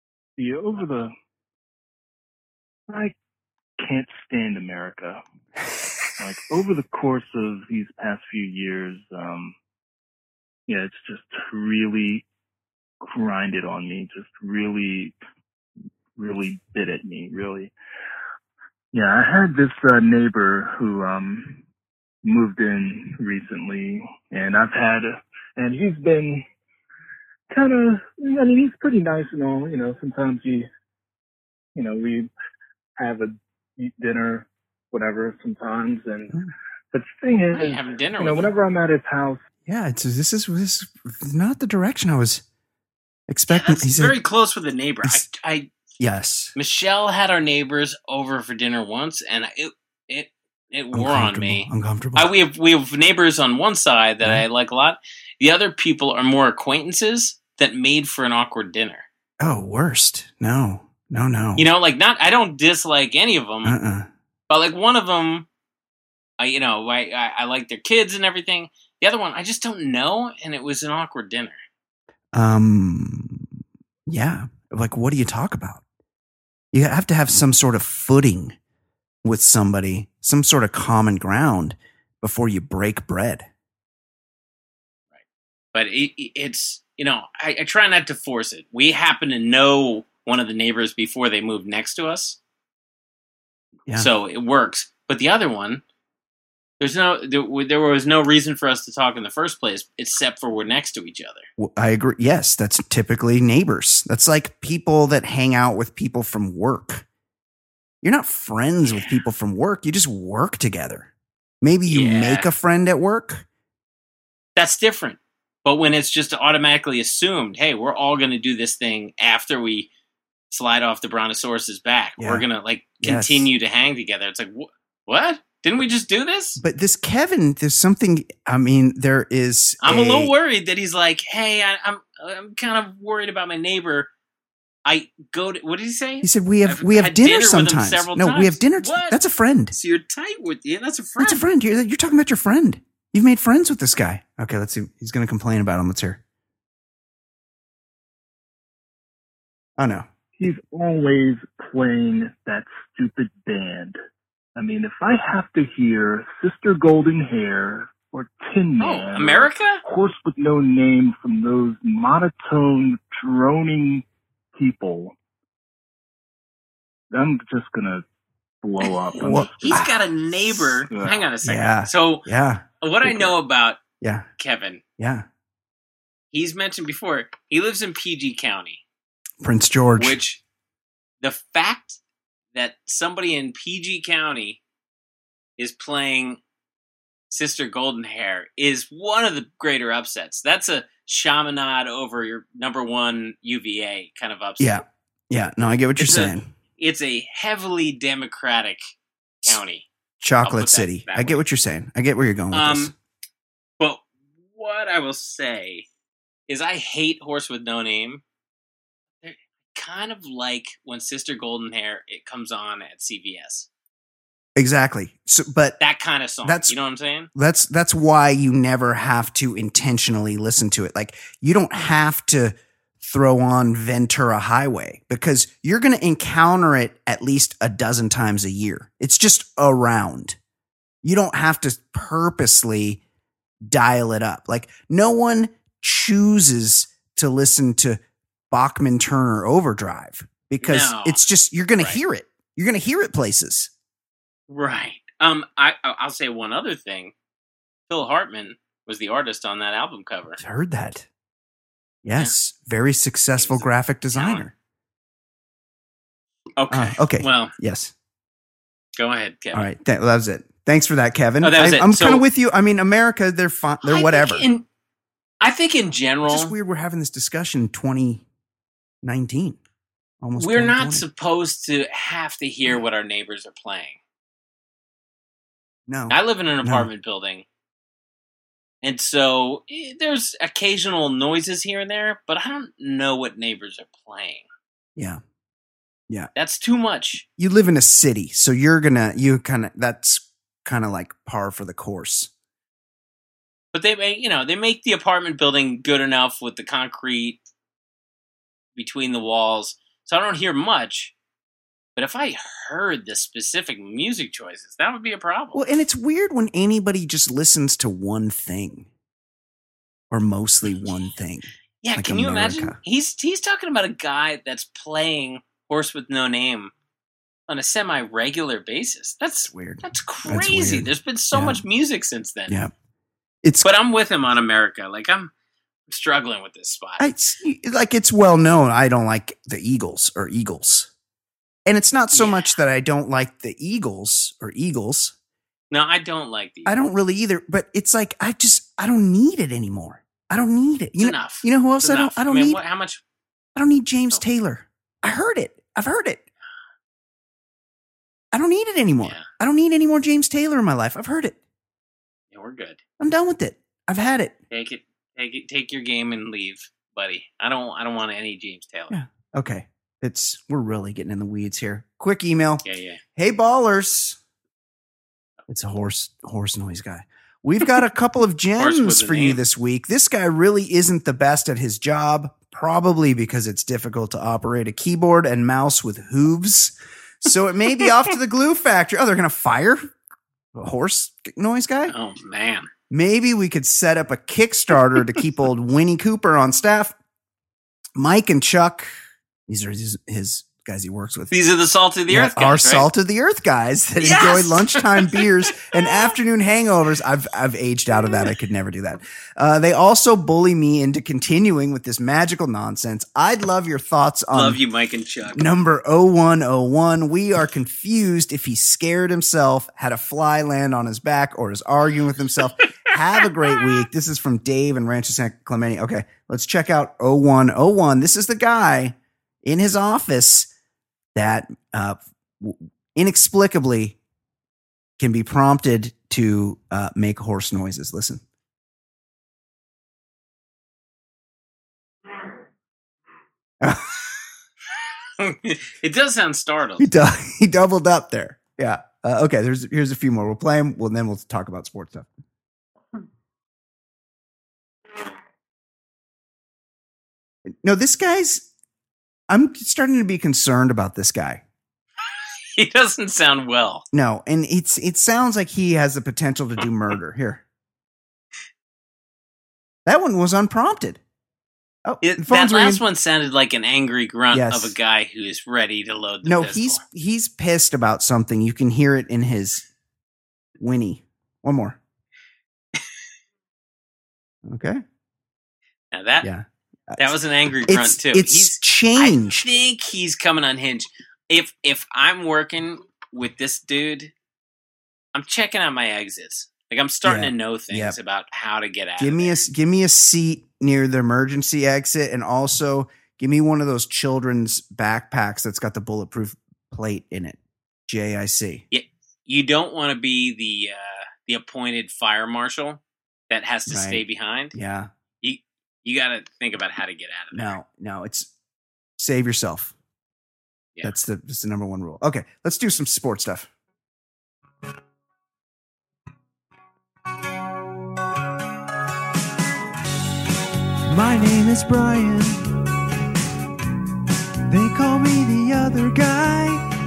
I can't stand America. Like over the course of these past few years, it's just really grinded on me. Just really, really bit at me. Really. Yeah, I had this neighbor who moved in recently, and and he's been kind of, he's pretty nice and all, sometimes we have eat dinner, whatever, sometimes, and but the thing Hey, is, having dinner with him. whenever I'm at his house, Yeah, this is not the direction I was expecting. That's very close with a neighbor. Yes. Michelle had our neighbors over for dinner once, and it wore on me. Uncomfortable. We have neighbors on one side that I like a lot. The other people are more acquaintances that made for an awkward dinner. Oh, worst. No. I don't dislike any of them, but like one of them, I like their kids and everything. The other one, I just don't know, and it was an awkward dinner. Yeah. Like, what do you talk about? You have to have some sort of footing with somebody, some sort of common ground before you break bread. But it's, I try not to force it. We happen to know one of the neighbors before they moved next to us. Yeah. So it works. But the other one, there was no reason for us to talk in the first place, except for we're next to each other. Well, I agree. Yes, that's typically neighbors. That's like people that hang out with people from work. You're not friends with people from work. You just work together. Maybe you Yeah. make a friend at work. That's different. But when it's just automatically assumed, hey, we're all going to do this thing after we slide off the Brontosaurus's back. Yeah. We're going to like Yes. continue to hang together. It's like, what? Didn't we just do this? But this Kevin, there's something. I mean, there is. I'm a little worried that he's like, hey, I'm kind of worried about my neighbor. I go to, what did he say? He said we have I've dinner had dinner with him sometimes. several No, we times. have dinner. What? That's a friend. So you're tight with you. That's a friend. That's a friend. You're talking about your friend. You've made friends with this guy. Okay, let's see. He's going to complain about him. Let's hear. Oh no. He's always playing that stupid band. I mean, if I have to hear Sister Golden Hair or Tin Oh, Man, America? or Horse with No Name from those monotone, droning people, I'm just gonna blow up. What? He's got a neighbor. Yeah. Hang on a second. Yeah. So Yeah. what I know about Yeah. Kevin, Yeah. he's mentioned before, he lives in PG County, Prince George. which the fact that somebody in PG County is playing Sister Golden Hair is one of the greater upsets. That's a Chaminade over your number one UVA kind of upset. Yeah. Yeah. No, I get what you're It's saying. It's a heavily Democratic county. I'll Chocolate put that City. that I get way. what you're saying. I get where you're going with this. But what I will say is I hate Horse with No Name. They're kind of like when Sister Golden Hair it comes on at CBS. Exactly. So, but That kind of song. That's- You know what I'm saying? that's why you never have to intentionally listen to it. Like you don't have to throw on Ventura Highway because you're going to encounter it at least a dozen times a year. It's just around. You don't have to purposely dial it up. Like no one chooses to listen to Bachman Turner Overdrive because No. it's just you're going Right. to hear it. You're going to hear it places. Right. I'll say one other thing. Phil Hartman was the artist on that album cover. I've heard that. Yes, very successful graphic designer. Okay. Okay. Well, Yes. go ahead, Kevin. All right. That was it. Thanks for that, Kevin. Oh, that was it. I'm So- kind of with you. I mean, America, they're fine. They're whatever. I think in general, It's just weird we're having this discussion in 2019. Almost we're not 2020. supposed to have to hear what our neighbors are playing. No. I live in an No. apartment building. And so there's occasional noises here and there, but I don't know what neighbors are playing. Yeah. Yeah. That's too much. You live in a city, so that's kind of like par for the course. But they make the apartment building good enough with the concrete between the walls. So I don't hear much. But if I heard the specific music choices, that would be a problem. Well, and it's weird when anybody just listens to one thing or mostly one thing. Yeah, like can you America. imagine? He's talking about a guy that's playing Horse with No Name on a semi-regular basis. That's weird. That's That's crazy. weird. There's been so Yeah. much music since then. Yeah. But I'm with him on America. Like I'm struggling with this spot. It's well known. I don't like the Eagles or Eagles. And it's not so much that I don't like the Eagles or Eagles. No, I don't like these. I don't really either, but it's like I don't need it anymore. I don't need it. It's enough. You know who else It's enough. I don't mean, need? how much? I don't need James Taylor. I heard it. I've heard it. I don't need it anymore. I don't need any more James Taylor in my life. I've heard it. Yeah, we're good. I'm done with it. I've had it. Take your game and leave, buddy. I don't want any James Taylor. Yeah. Okay. We're really getting in the weeds here. Quick email. Yeah. Hey ballers. It's a horse noise guy. We've got a couple of Horse with gems a for you name. this week. This guy really isn't the best at his job, probably because it's difficult to operate a keyboard and mouse with hooves. So it may be off to the glue factory. Oh, they're going to fire a horse noise guy? Oh man. Maybe we could set up a Kickstarter to keep old Winnie Cooper on staff. Mike and Chuck, these are his guys he works with. These are the salt of the earth guys, our right? salt of the earth guys that enjoy lunchtime beers and afternoon hangovers. I've aged out of that. I could never do that. They also bully me into continuing with this magical nonsense. I'd love your thoughts on Love you, Mike and Chuck. number 0101. We are confused if he scared himself, had a fly land on his back, or is arguing with himself. Have a great week. This is from Dave in Rancho San Clemente. Okay, let's check out 0101. This is the guy in his office that inexplicably can be prompted to make horse noises. Listen. It does sound startled. He doubled up there. Yeah. Okay. Here's a few more. We'll play them. Then we'll talk about sports stuff. No, this guy's. I'm starting to be concerned about this guy. He doesn't sound well. No, and it sounds like he has the potential to do murder. Here, that one was unprompted. Oh, That last one sounded like an angry grunt Yes. of a guy who is ready to load the No, pistol. he's pissed about something. You can hear it in his whinny. One more. Okay. Now that Yeah. that was an angry grunt too. It's changed. I think he's coming unhinged. If I'm working with this dude, I'm checking out my exits. Like I'm starting Yeah. to know things Yep. about how to get out. Give me a seat near the emergency exit, and also give me one of those children's backpacks that's got the bulletproof plate in it. JIC. You don't want to be the appointed fire marshal that has to Right. stay behind. Yeah. You got to think about how to get out of there. No, it's save yourself. Yeah. That's the number one rule. Okay, let's do some sports stuff. My name is Brian. They call me the other guy.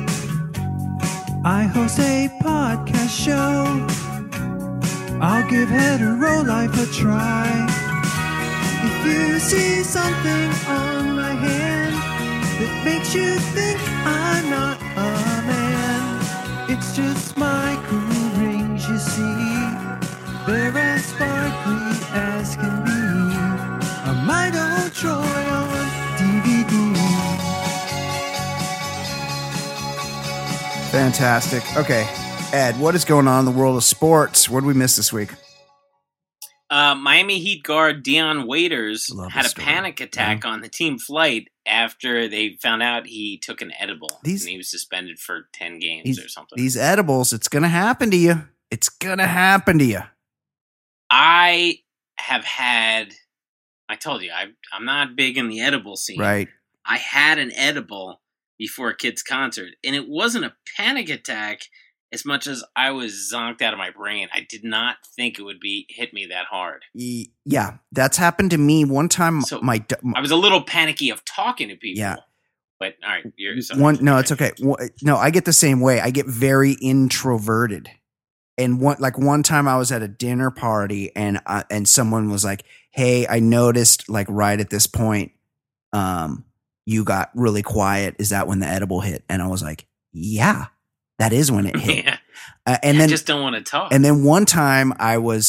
I host a podcast show. I'll give hetero life a try. If you see something on my hand that makes you think I'm not a man, it's just my cool rings, you see. They're as sparkly as can be. A might old Troy on DVD. Fantastic. Okay, Ed, what is going on in the world of sports? What did we miss this week? Miami Heat guard Deion Waiters Love had this a story. panic attack on the team flight after they found out he took an edible. And he was suspended for 10 games or something. These edibles, it's going to happen to you. It's going to happen to you. I have had, I told you, I'm not big in the edible scene. Right. I had an edible before a kid's concert, and it wasn't a panic attack as much as I was zonked out of my brain. I did not think it would hit me that hard. Yeah, that's happened to me one time. So I was a little panicky of talking to people. Yeah. But all right, you're No, it's okay. No, I get the same way. I get very introverted. And one time I was at a dinner party and someone was like, "Hey, I noticed like right at this point, you got really quiet. Is that when the edible hit?" And I was like, "Yeah, that is when it hit." Yeah. And then I just don't want to talk. And then one time I was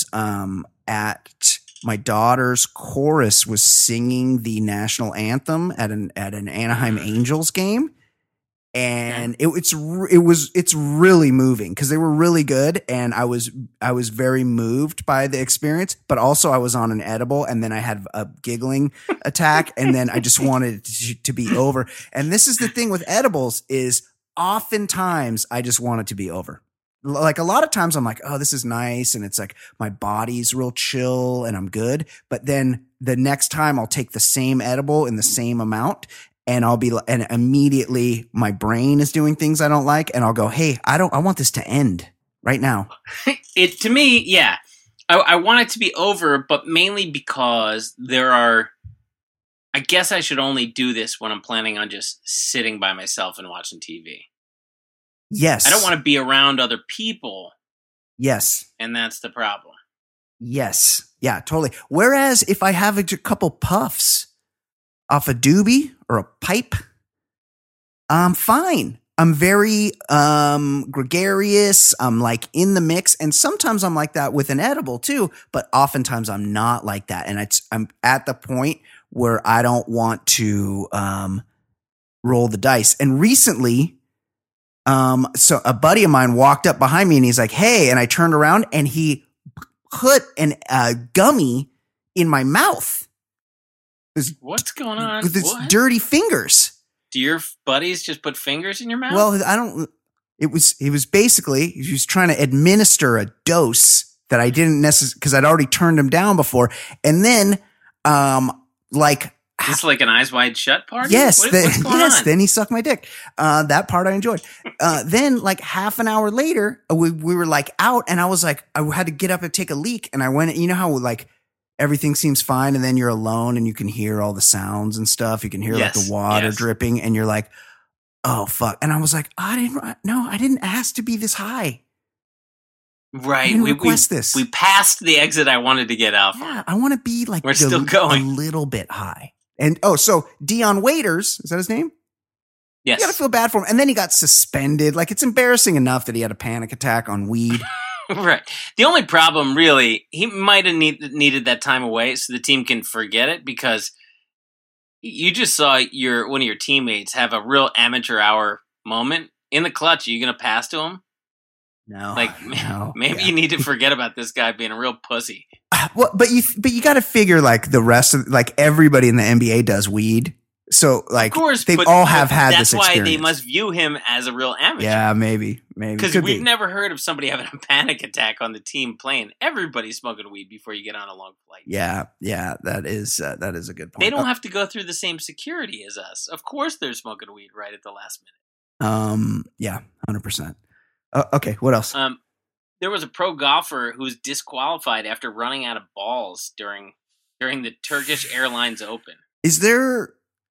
at my daughter's chorus was singing the national anthem at an Anaheim Angels game. And it's really moving because they were really good, and I was very moved by the experience. But also, I was on an edible, and then I had a giggling attack, and then I just wanted it to be over. And this is the thing with edibles: is oftentimes I just want it to be over. Like a lot of times, I'm like, "Oh, this is nice," and it's like my body's real chill, and I'm good. But then the next time, I'll take the same edible in the same amount. And and immediately my brain is doing things I don't like, and I'll go, "Hey, I want this to end right now." To me, yeah, I want it to be over, but mainly because I guess I should only do this when I'm planning on just sitting by myself and watching TV. Yes. I don't want to be around other people. Yes. And that's the problem. Yes. Yeah, totally. Whereas if I have a couple puffs off a doobie or a pipe, Fine. I'm very gregarious. I'm like in the mix, and sometimes I'm like that with an edible too. But oftentimes I'm not like that, and I'm at the point where I don't want to roll the dice. And recently, so a buddy of mine walked up behind me, and he's like, "Hey!" And I turned around, and he put a gummy in my mouth. What's going on? With his What? dirty fingers. Do your buddies just put fingers in your mouth? Well, I don't. He was basically he was trying to administer a dose that I didn't necessarily because I'd already turned him down before, and then like. It's like an Eyes Wide Shut party? Yes, What's going on? Then he sucked my dick. That part I enjoyed. Then, like half an hour later, we were like out, and I was like, I had to get up and take a leak, and I went. You know how like everything seems fine, and then you're alone, and you can hear all the sounds and stuff. You can hear like the water dripping, and you're like, oh fuck. And I was like, I didn't ask to be this high. Right. We request this. We passed the exit I wanted to get out from. Yeah, I want to be like we're still going a little bit high. And so Dion Waiters, is that his name? Yes. You gotta feel bad for him. And then he got suspended. Like it's embarrassing enough that he had a panic attack on weed. Right. The only problem, really, he might have needed that time away so the team can forget it, because you just saw one of your teammates have a real amateur hour moment in the clutch. Are you going to pass to him? No. Maybe you need to forget about this guy being a real pussy. Well, but you got to figure like the rest of like everybody in the NBA does weed. So like, of course, they all have had that's this experience. That's why they must view him as a real amateur. Yeah, maybe. Because we've never heard of somebody having a panic attack on the team playing. Everybody's smoking weed before you get on a long flight. Yeah, that is a good point. They don't have to go through the same security as us. Of course, they're smoking weed right at the last minute. Yeah, 100%. Okay, what else? There was a pro golfer who was disqualified after running out of balls during the Turkish Airlines Open. Is there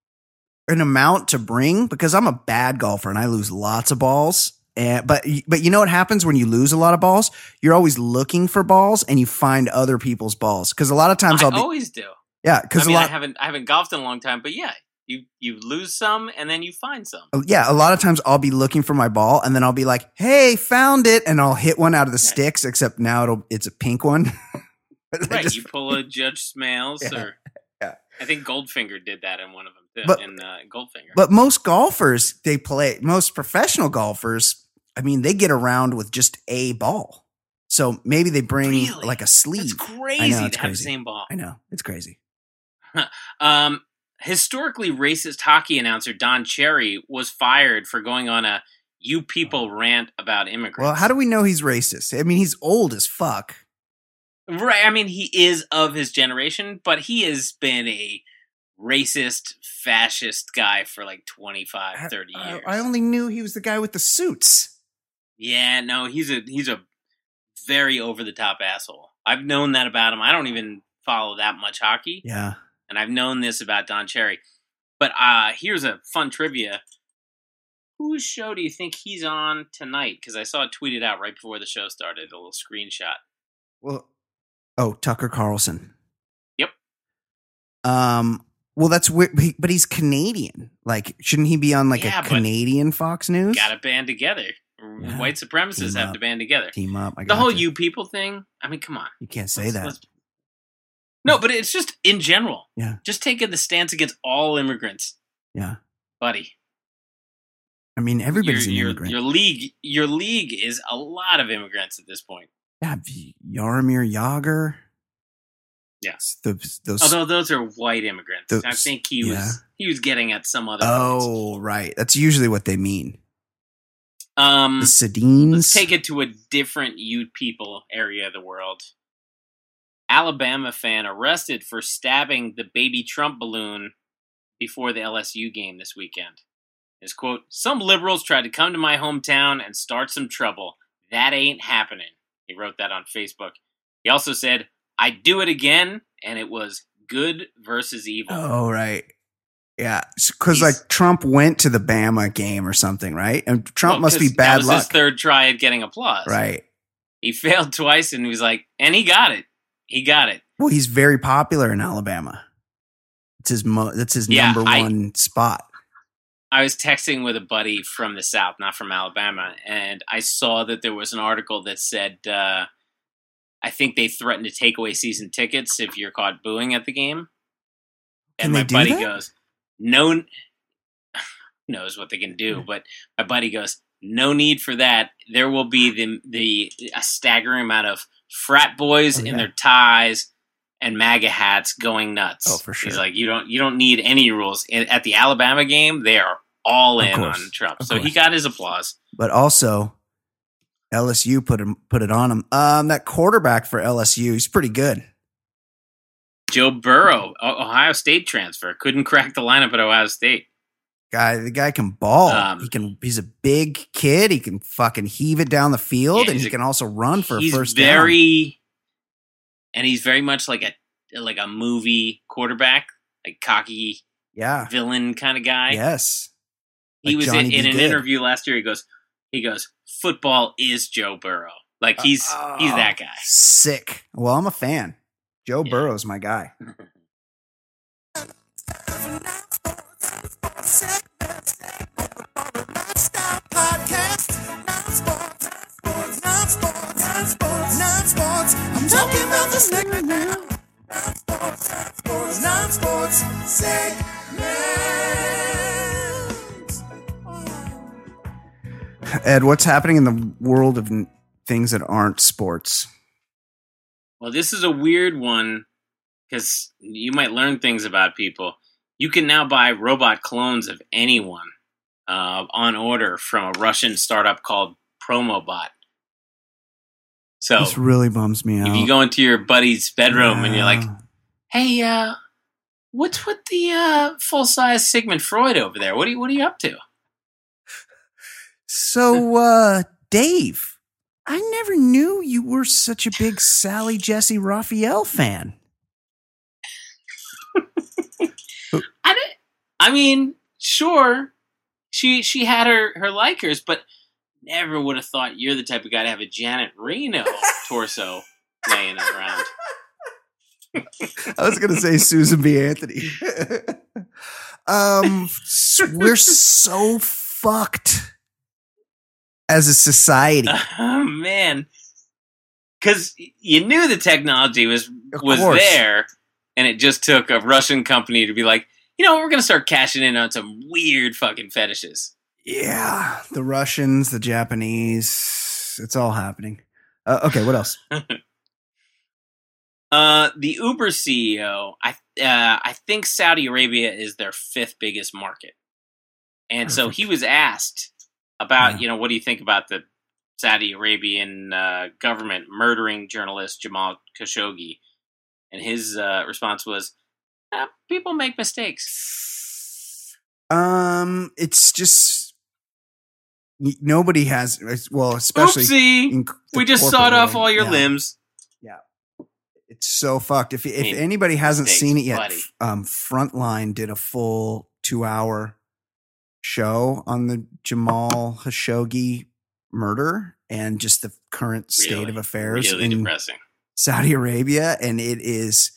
an amount to bring? Because I'm a bad golfer and I lose lots of balls. But you know what happens when you lose a lot of balls? You're always looking for balls and you find other people's balls. Because a lot of times I always do. Yeah, because I haven't golfed in a long time, but yeah. You lose some and then you find some. Yeah, a lot of times I'll be looking for my ball and then I'll be like, "Hey, found it!" and I'll hit one out of the sticks. Except now it's a pink one. Right, you pull a Judge Smales or I think Goldfinger did that in one of them too. In Goldfinger. But most golfers, most professional golfers, I mean, they get around with just a ball. So maybe they bring like a sleeve. It's crazy to have the same ball. I know, it's crazy. Historically racist hockey announcer Don Cherry was fired for going on a "you people" rant about immigrants. Well, how do we know he's racist? I mean, he's old as fuck. Right. I mean, he is of his generation, but he has been a racist, fascist guy for like 25, 30 years. I only knew he was the guy with the suits. Yeah, no, he's a very over-the-top asshole. I've known that about him. I don't even follow that much hockey. Yeah. And I've known this about Don Cherry. But here's a fun trivia. Whose show do you think he's on tonight? Because I saw it tweeted out right before the show started, a little screenshot. Tucker Carlson. Yep. Well, that's weird, but he's Canadian. Like, shouldn't he be on like a Canadian Fox News? Got to band together. Yeah. White supremacists have to band together. Team up. The whole "you people" thing. I mean, come on. You can't say that. No, but it's just in general. Yeah. Just taking the stance against all immigrants. Yeah. Buddy. I mean, everybody's an immigrant. Your league is a lot of immigrants at this point. Yeah, Jaromir Jagr. Yes. Although those are white immigrants. I think he was getting at some other points. Right. That's usually what they mean. The Sedines. Let's take it to a different you people area of the world. Alabama fan arrested for stabbing the baby Trump balloon before the LSU game this weekend. His quote, "Some liberals tried to come to my hometown and start some trouble. That ain't happening." He wrote that on Facebook. He also said, "I'd do it again," and it was good versus evil. Oh, right. Yeah, because like Trump went to the Bama game or something, right? And Trump must be bad luck. That was his third try at getting applause. Right. He failed twice, and he was like, and he got it. He got it. Well, he's very popular in Alabama. It's his number one spot. I was texting with a buddy from the South, not from Alabama, and I saw that there was an article that said, I think they threatened to take away season tickets if you're caught booing at the game. And my buddy goes, no, knows what they can do, but my buddy goes, no need for that. There will be a staggering amount of frat boys in their ties and MAGA hats going nuts. Oh, for sure. He's like, you don't need any rules. At the Alabama game, they are all in on Trump. So he got his applause. But also, LSU put it on him. That quarterback for LSU, he's pretty good. Joe Burrow, Ohio State transfer, couldn't crack the lineup at Ohio State. The guy can ball. He's a big kid. He can fucking heave it down the field, and he can also run for a first down. And he's very much like a movie quarterback, like cocky, villain kind of guy. Yes, he was in an interview last year. He goes, football is Joe Burrow. Like he's that guy. Sick. Well, I'm a fan. Joe Burrow's my guy. I'm talking about the segment now. Non-sports segment. Ed, what's happening in the world of things that aren't sports? Well, this is a weird one because you might learn things about people. You can now buy robot clones of anyone on order from a Russian startup called Promobot. So this really bums me out. If you go into your buddy's bedroom and you're like, "Hey, what's with the full-size Sigmund Freud over there? What are you up to?" So, Dave, I never knew you were such a big Sally Jesse Raphael fan. I mean, sure, she had her likers, but never would have thought you're the type of guy to have a Janet Reno torso laying around. I was going to say Susan B. Anthony. We're so fucked as a society. Oh, man. Because you knew the technology was there, and it just took a Russian company to be like, we're going to start cashing in on some weird fucking fetishes. Yeah, the Russians, the Japanese, it's all happening. Okay, what else? The Uber CEO, I think Saudi Arabia is their 5th biggest market. And so he was asked about, what do you think about the Saudi Arabian government murdering journalist Jamal Khashoggi? And his response was, people make mistakes. It's just... Nobody has, well, especially. Oopsie! We just sawed off all your limbs. Yeah, it's so fucked. If anybody hasn't seen it yet, Frontline did a full 2-hour show on the Jamal Khashoggi murder and just the current state of affairs in depressing. Saudi Arabia, and it is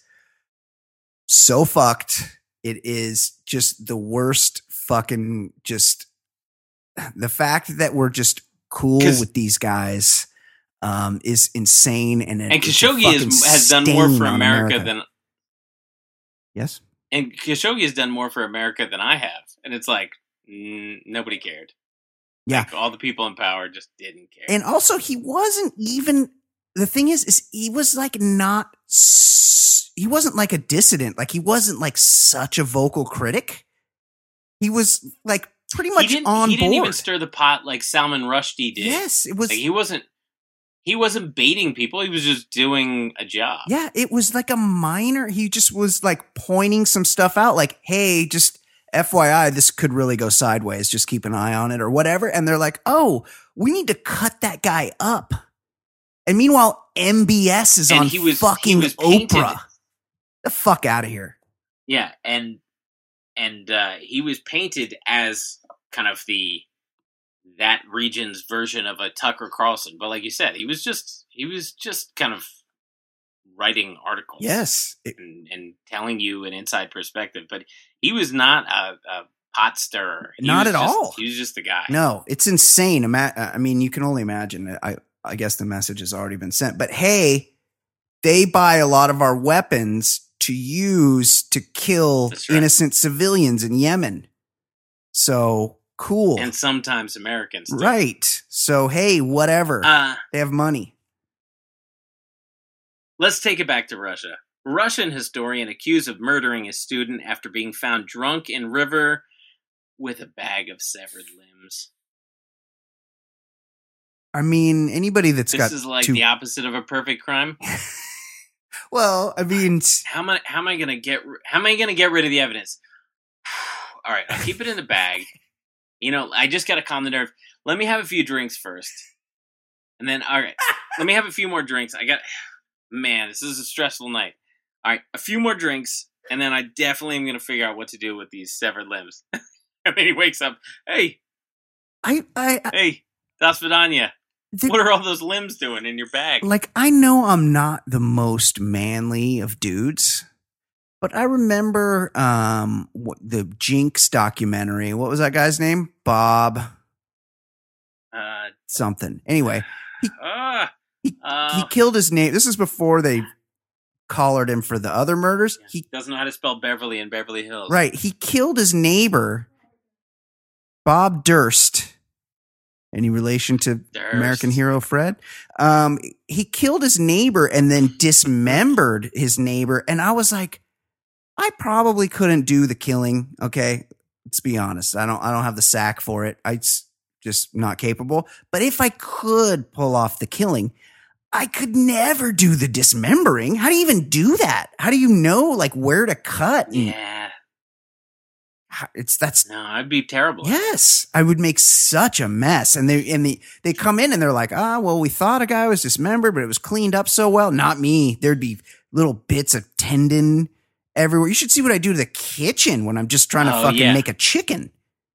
so fucked. It is just the worst fucking just. The fact that we're just cool with these guys is insane, and Khashoggi has done more for America than yes, and Khashoggi has done more for America than I have, and it's like nobody cared. Yeah, like, all the people in power just didn't care, and also he wasn't even. The thing is he was like not. He wasn't like a dissident. Like he wasn't like such a vocal critic. He was like. Pretty much on board. He didn't even stir the pot like Salman Rushdie did. Yes, it was. Like he wasn't baiting people. He was just doing a job. Yeah, it was like a minor. He just was like pointing some stuff out, like, "Hey, just FYI, this could really go sideways. Just keep an eye on it, or whatever." And they're like, "Oh, we need to cut that guy up." And meanwhile, MBS is on fucking Oprah. The fuck out of here. Yeah, and he was painted as kind of that region's version of a Tucker Carlson, but like you said, he was just kind of writing articles, yes, and telling you an inside perspective. But he was not a pot stirrer. Not at all. He was just a guy. No, it's insane. I mean, you can only imagine. I guess the message has already been sent. But hey, they buy a lot of our weapons to use to kill innocent civilians in Yemen. So cool. And sometimes Americans. Too. Right. So, hey, whatever. They have money. Let's take it back to Russia. Russian historian accused of murdering a student after being found drunk in river with a bag of severed limbs. I mean, anybody that's this got is like the opposite of a perfect crime. Well, I mean, how am I gonna get rid of the evidence? All right, I'll keep it in the bag. You know, I just gotta calm the nerve. Let me have a few drinks first, and then all right, let me have a few more drinks. Man, this is a stressful night. All right, a few more drinks, and then I definitely am gonna figure out what to do with these severed limbs. And then he wakes up. Hey, hey, Das Vidania. What are all those limbs doing in your bag? Like, I know I'm not the most manly of dudes, but I remember the Jinx documentary. What was that guy's name? Bob. Something. Anyway, he killed his name. This is before they collared him for the other murders. He doesn't know how to spell Beverly in Beverly Hills. Right. He killed his neighbor, Bob Durst. Any relation to American hero Fred? He killed his neighbor and then dismembered his neighbor. And I was like, I probably couldn't do the killing. Okay. Let's be honest. I don't have the sack for it. I'm just not capable. But if I could pull off the killing, I could never do the dismembering. How do you even do that? How do you know like where to cut? Yeah. No, I'd be terrible. Yes, I would make such a mess. And they come in and they're like, well, we thought a guy was dismembered, but it was cleaned up so well. Not me. There'd be little bits of tendon everywhere. You should see what I do to the kitchen when I'm just trying to make a chicken.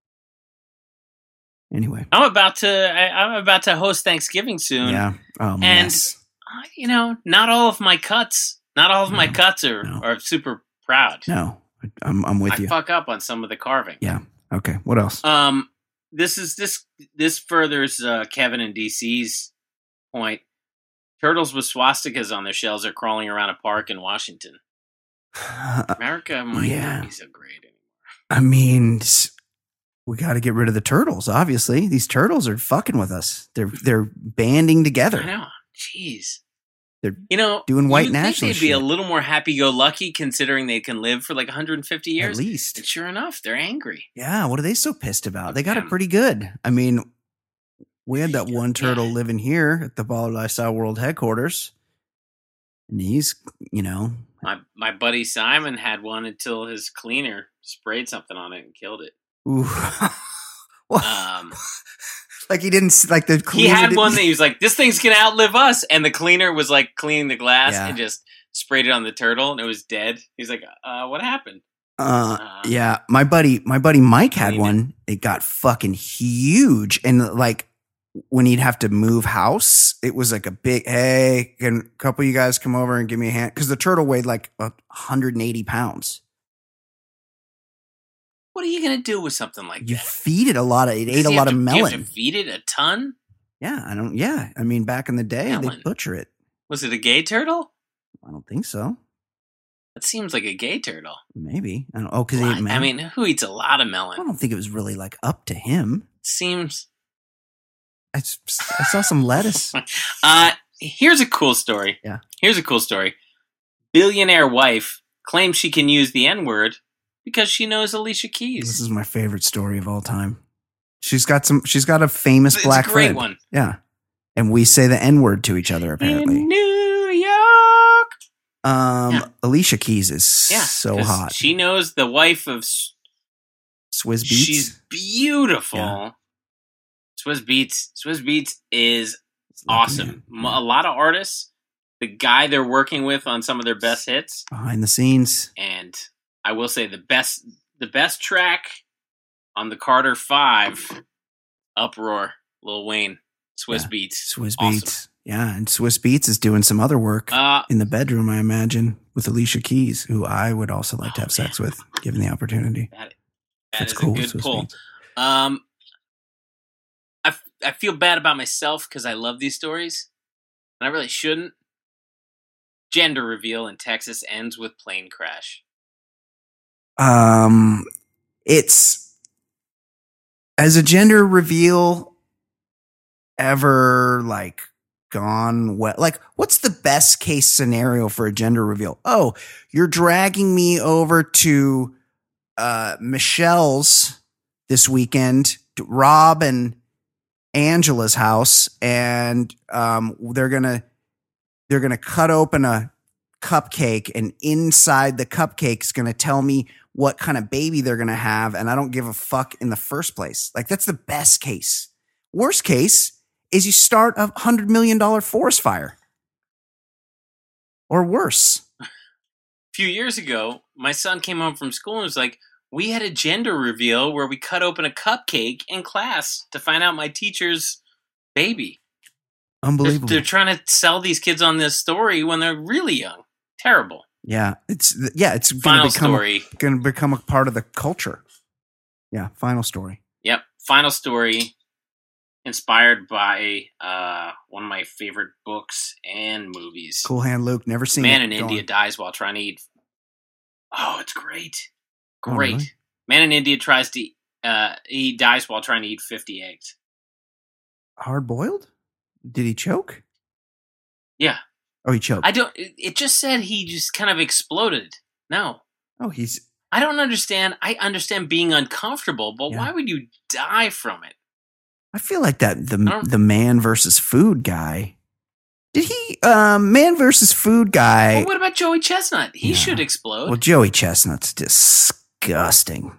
Anyway, I'm about to host Thanksgiving soon. Yeah. Oh, and mess. Not all of my cuts are super proud. No. I'm with you. I fuck up on some of the carving. Yeah. Okay. What else? This furthers Kevin and DC's point. Turtles with swastikas on their shells are crawling around a park in Washington. America might not be so great anymore. I mean, we got to get rid of the turtles. Obviously, these turtles are fucking with us. They're banding together. I know. Jeez. They're doing white nationalist. They'd be a little more happy-go-lucky considering they can live for like 150 years. At least. And sure enough, they're angry. Yeah, what are they so pissed about? They got it pretty good. I mean, we had that one turtle living here at the Baller Lifestyle World headquarters. And he's, My buddy Simon had one until his cleaner sprayed something on it and killed it. Ooh. Like he didn't like the cleaner. He had one that he was like, this thing's gonna outlive us, and the cleaner was like cleaning the glass and just sprayed it on the turtle, and it was dead. He's like, what happened? Yeah, my buddy Mike had one. It got fucking huge, and like when he'd have to move house, it was like a big. Hey, can a couple of you guys come over and give me a hand? Because the turtle weighed like 180 pounds. What are you going to do with something like that? You feed it a lot of, it ate a lot of melon. You have to feed it a ton? Yeah, I mean, back in the day, they butcher it. Was it a gay turtle? I don't think so. That seems like a gay turtle. Maybe. I don't know. Because he ate melon. I mean, who eats a lot of melon? I don't think it was really like up to him. Seems. I saw some lettuce. Here's a cool story. Yeah. Here's a cool story. Billionaire wife claims she can use the N-word because she knows Alicia Keys. This is my favorite story of all time. She's got a famous black friend. It's a great one. Yeah. And we say the N-word to each other, apparently. In New York. Alicia Keys is so hot. She knows the wife of Swizz Beatz. She's beautiful. Yeah. Swizz Beatz is awesome. A lot of artists, the guy they're working with on some of their best hits. Behind the scenes. And I will say the best track on the Carter 5, Uproar, Lil Wayne, Swizz Beatz. Swizz Beatz. Yeah, and Swizz Beatz is doing some other work in the bedroom, I imagine, with Alicia Keys, who I would also like to have sex with, given the opportunity. That is cool. a good So pull. sweet. I feel bad about myself because I love these stories, and I really shouldn't. Gender reveal in Texas ends with plane crash. It's as a gender reveal ever like gone well. Like, what's the best case scenario for a gender reveal? Oh, you're dragging me over to Michelle's this weekend, Rob and Angela's house, and they're gonna cut open a cupcake, and inside the cupcake's gonna tell me what kind of baby they're gonna have, and I don't give a fuck in the first place. Like, that's the best case. Worst case is you start a $100 million forest fire, or worse. A few years ago, my son came home from school and was like, we had a gender reveal where we cut open a cupcake in class to find out my teacher's baby. Unbelievable. They're trying to sell these kids on this story when they're really young. Terrible. Yeah, it's going Final to story. become a part of the culture. Yeah, final story. Yep. Final story. Inspired by one of my favorite books and movies. Cool Hand Luke, never seen Man it. in Go India on. dies while trying to eat. Oh, it's great. Oh, Great. really? Man in India he dies while trying to eat 50 eggs. Hard boiled? Did he choke? Yeah. Oh, he choked. It just said he just kind of exploded. No. Oh, I don't understand. I understand being uncomfortable, but why would you die from it? I feel like that the Man versus Food guy. Did he Man versus Food guy? Well, what about Joey Chestnut? He should explode. Well, Joey Chestnut's disgusting,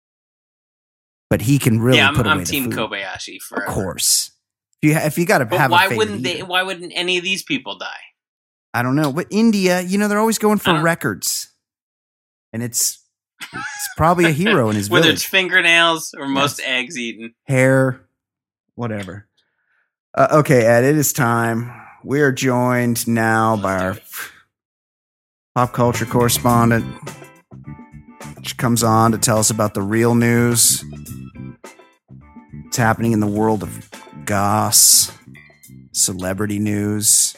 but he can really put away I'm the Team food. Kobayashi forever. Of course. If you got to But have, why a wouldn't favorite eater. Why wouldn't any of these people die? I don't know, but India, they're always going for records, and it's probably a hero in his Whether village. it's fingernails or most eggs eaten. Hair, whatever. Okay, Ed, it is time. We are joined now by our pop culture correspondent. She comes on to tell us about the real news. It's happening in the world of goss, celebrity news,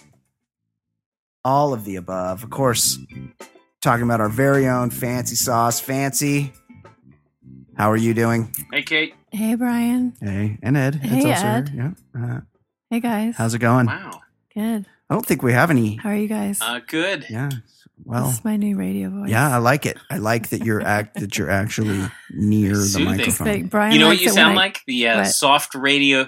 all of the above. Of course, talking about our very own Fancy Sauce. Fancy, how are you doing? Hey, Kate. Hey, Brian. Hey, and Ed. Hey, Ed's also Ed. here. Yeah. Hey, guys. How's it going? Wow. Good. I don't think we have any. How are you guys? Good. Yeah. Well, This is my new radio voice. yeah, I like it. I like that you're actually near the Soothing. microphone. Brian You know what likes you it sound when like? The what? soft radio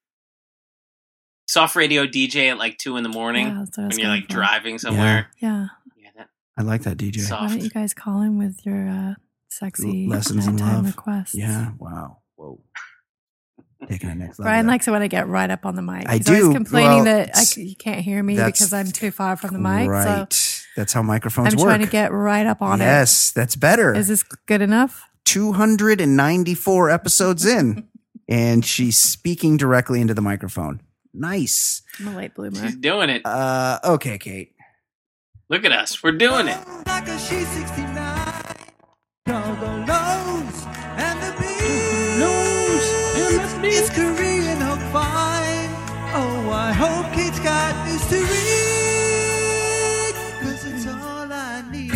DJ at like 2 a.m. Yeah, that's what I was when you're going like for. driving somewhere. Yeah. I like that DJ. Why don't you guys call him with your sexy Lessons in bedtime love. requests? Yeah. Wow. Whoa. Taking it next level. Brian likes it when I get right up on the mic. I He's always do. complaining Well, that you can't hear me that's because I'm too far from the mic. Right. So That's how microphones I'm work. trying to get right up on it. Yes, that's better. Is this good enough? 294 episodes in, and she's speaking directly into the microphone. Nice. I'm a late bloomer. She's doing it. Okay, Kate. Look at us. We're doing it. Like a She 69, all the lows and the beats. It's Korean hook fine. Oh, I hope Kate's got this to read, 'cause it's all I need.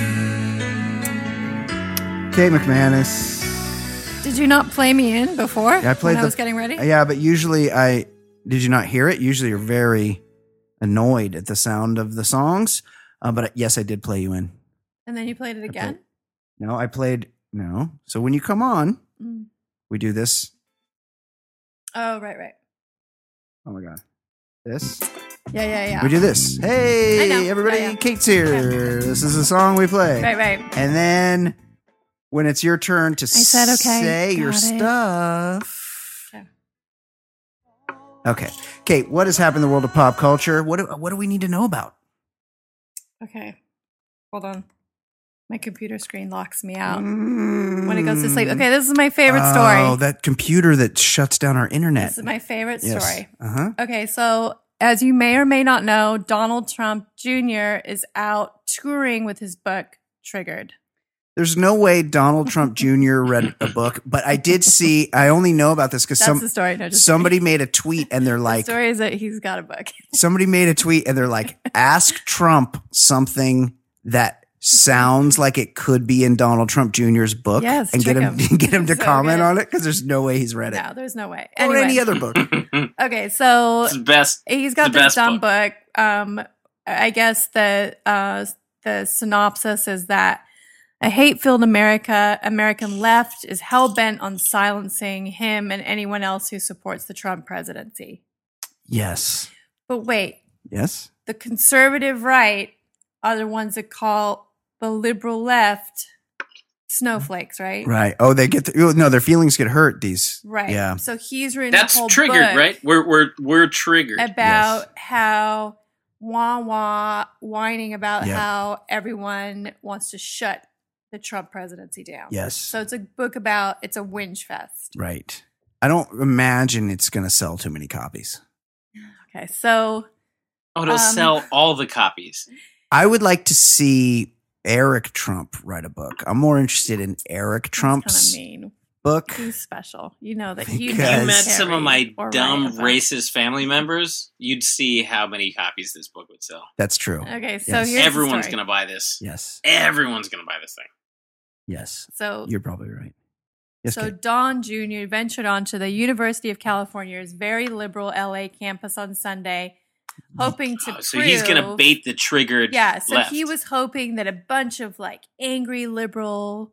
Kate McManus. Did you not play me in before? Yeah, I played when I was getting ready? Yeah, but usually did you not hear it? Usually you're very annoyed at the sound of the songs. But yes, I did play you in. And then you played it again? No. So when you come on, Mm. we do this. Oh, right. Oh my God. This. Yeah. We do this. I Hey, know. everybody. Yeah. Kate's here. This is the song we play. Right. And then when it's your turn to said, okay, say your got it. stuff. Okay. Kate, what has happened in the world of pop culture? What do we need to know about? Okay. Hold on. My computer screen locks me out when it goes to sleep. Okay, this is my favorite story. Oh, that computer that shuts down our internet. This is my favorite Yes. story. Uh-huh. Okay, so as you may or may not know, Donald Trump Jr. is out touring with his book, Triggered. There's no way Donald Trump Jr. read a book, but I did see. I only know about this because That's the story. No, just somebody made a tweet and they're the like, story is that he's got a book. somebody made a tweet and they're like, ask Trump something that sounds like it could be in Donald Trump Jr.'s book, Yes, and get trick him him. get him to So comment good. on it because there's no way he's read it No, there's no way. or Anyway. any other book. Okay, so It's the best. he's got it's the this best dumb book. I guess the synopsis is that a hate-filled American left is hell-bent on silencing him and anyone else who supports the Trump presidency. Yes. But wait, Yes. the conservative right are the ones that call the liberal left snowflakes, right? Right. Oh, they get no. Their feelings get hurt. These. Right. Yeah. So he's written That's a whole triggered, book right? We're triggered. about how whining about Yeah. how everyone wants to shut the Trump presidency down. Yes. So it's a book about it's a whinge fest. Right. I don't imagine it's going to sell too many copies. Okay, so Oh, it'll sell all the copies. I would like to see Eric Trump write a book. I'm more interested in Eric Trump's kind of mean. book. He's special. You know that you If Because- you met some of my or dumb write a book. racist family members, you'd see how many copies this book would sell. That's true. Okay, so Yes. here's Everyone's the going to buy this. Yes. Everyone's going to buy this thing. Yes. So You're probably right. Yes. so Kate. Don Jr. ventured onto the University of California's very liberal LA campus on Sunday, hoping to Oh, so he's going to prove- bait the triggered Yeah, so left. he was hoping that a bunch of like angry liberal,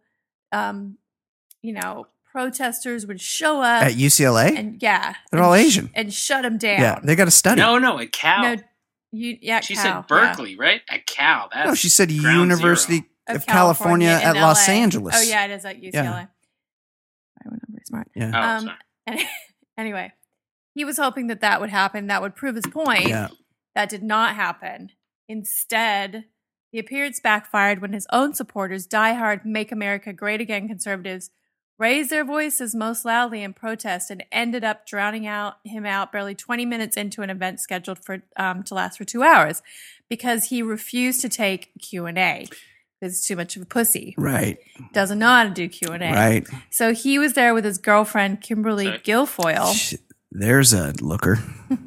protesters would show up At UCLA? and yeah, They're and all Asian. and shut him down. Yeah. They got to study. No, at Cal. No, she Cal, said Berkeley, right? At Cal. That's No, she said ground University zero. of California in at Los LA. Angeles. Oh yeah, it is at UCLA. Yeah. I went very smart. Yeah. Oh, sorry. Anyway, he was hoping that would happen. That would prove his point. Yeah. That did not happen. Instead, the appearance backfired when his own supporters, diehard Make America Great Again conservatives, raised their voices most loudly in protest and ended up drowning him out barely 20 minutes into an event scheduled for to last for 2 hours because he refused to take Q&A. He's too much of a pussy. Right. Doesn't know how to do Q&A. Right. So he was there with his girlfriend, Kimberly Sorry. Guilfoyle. There's a looker.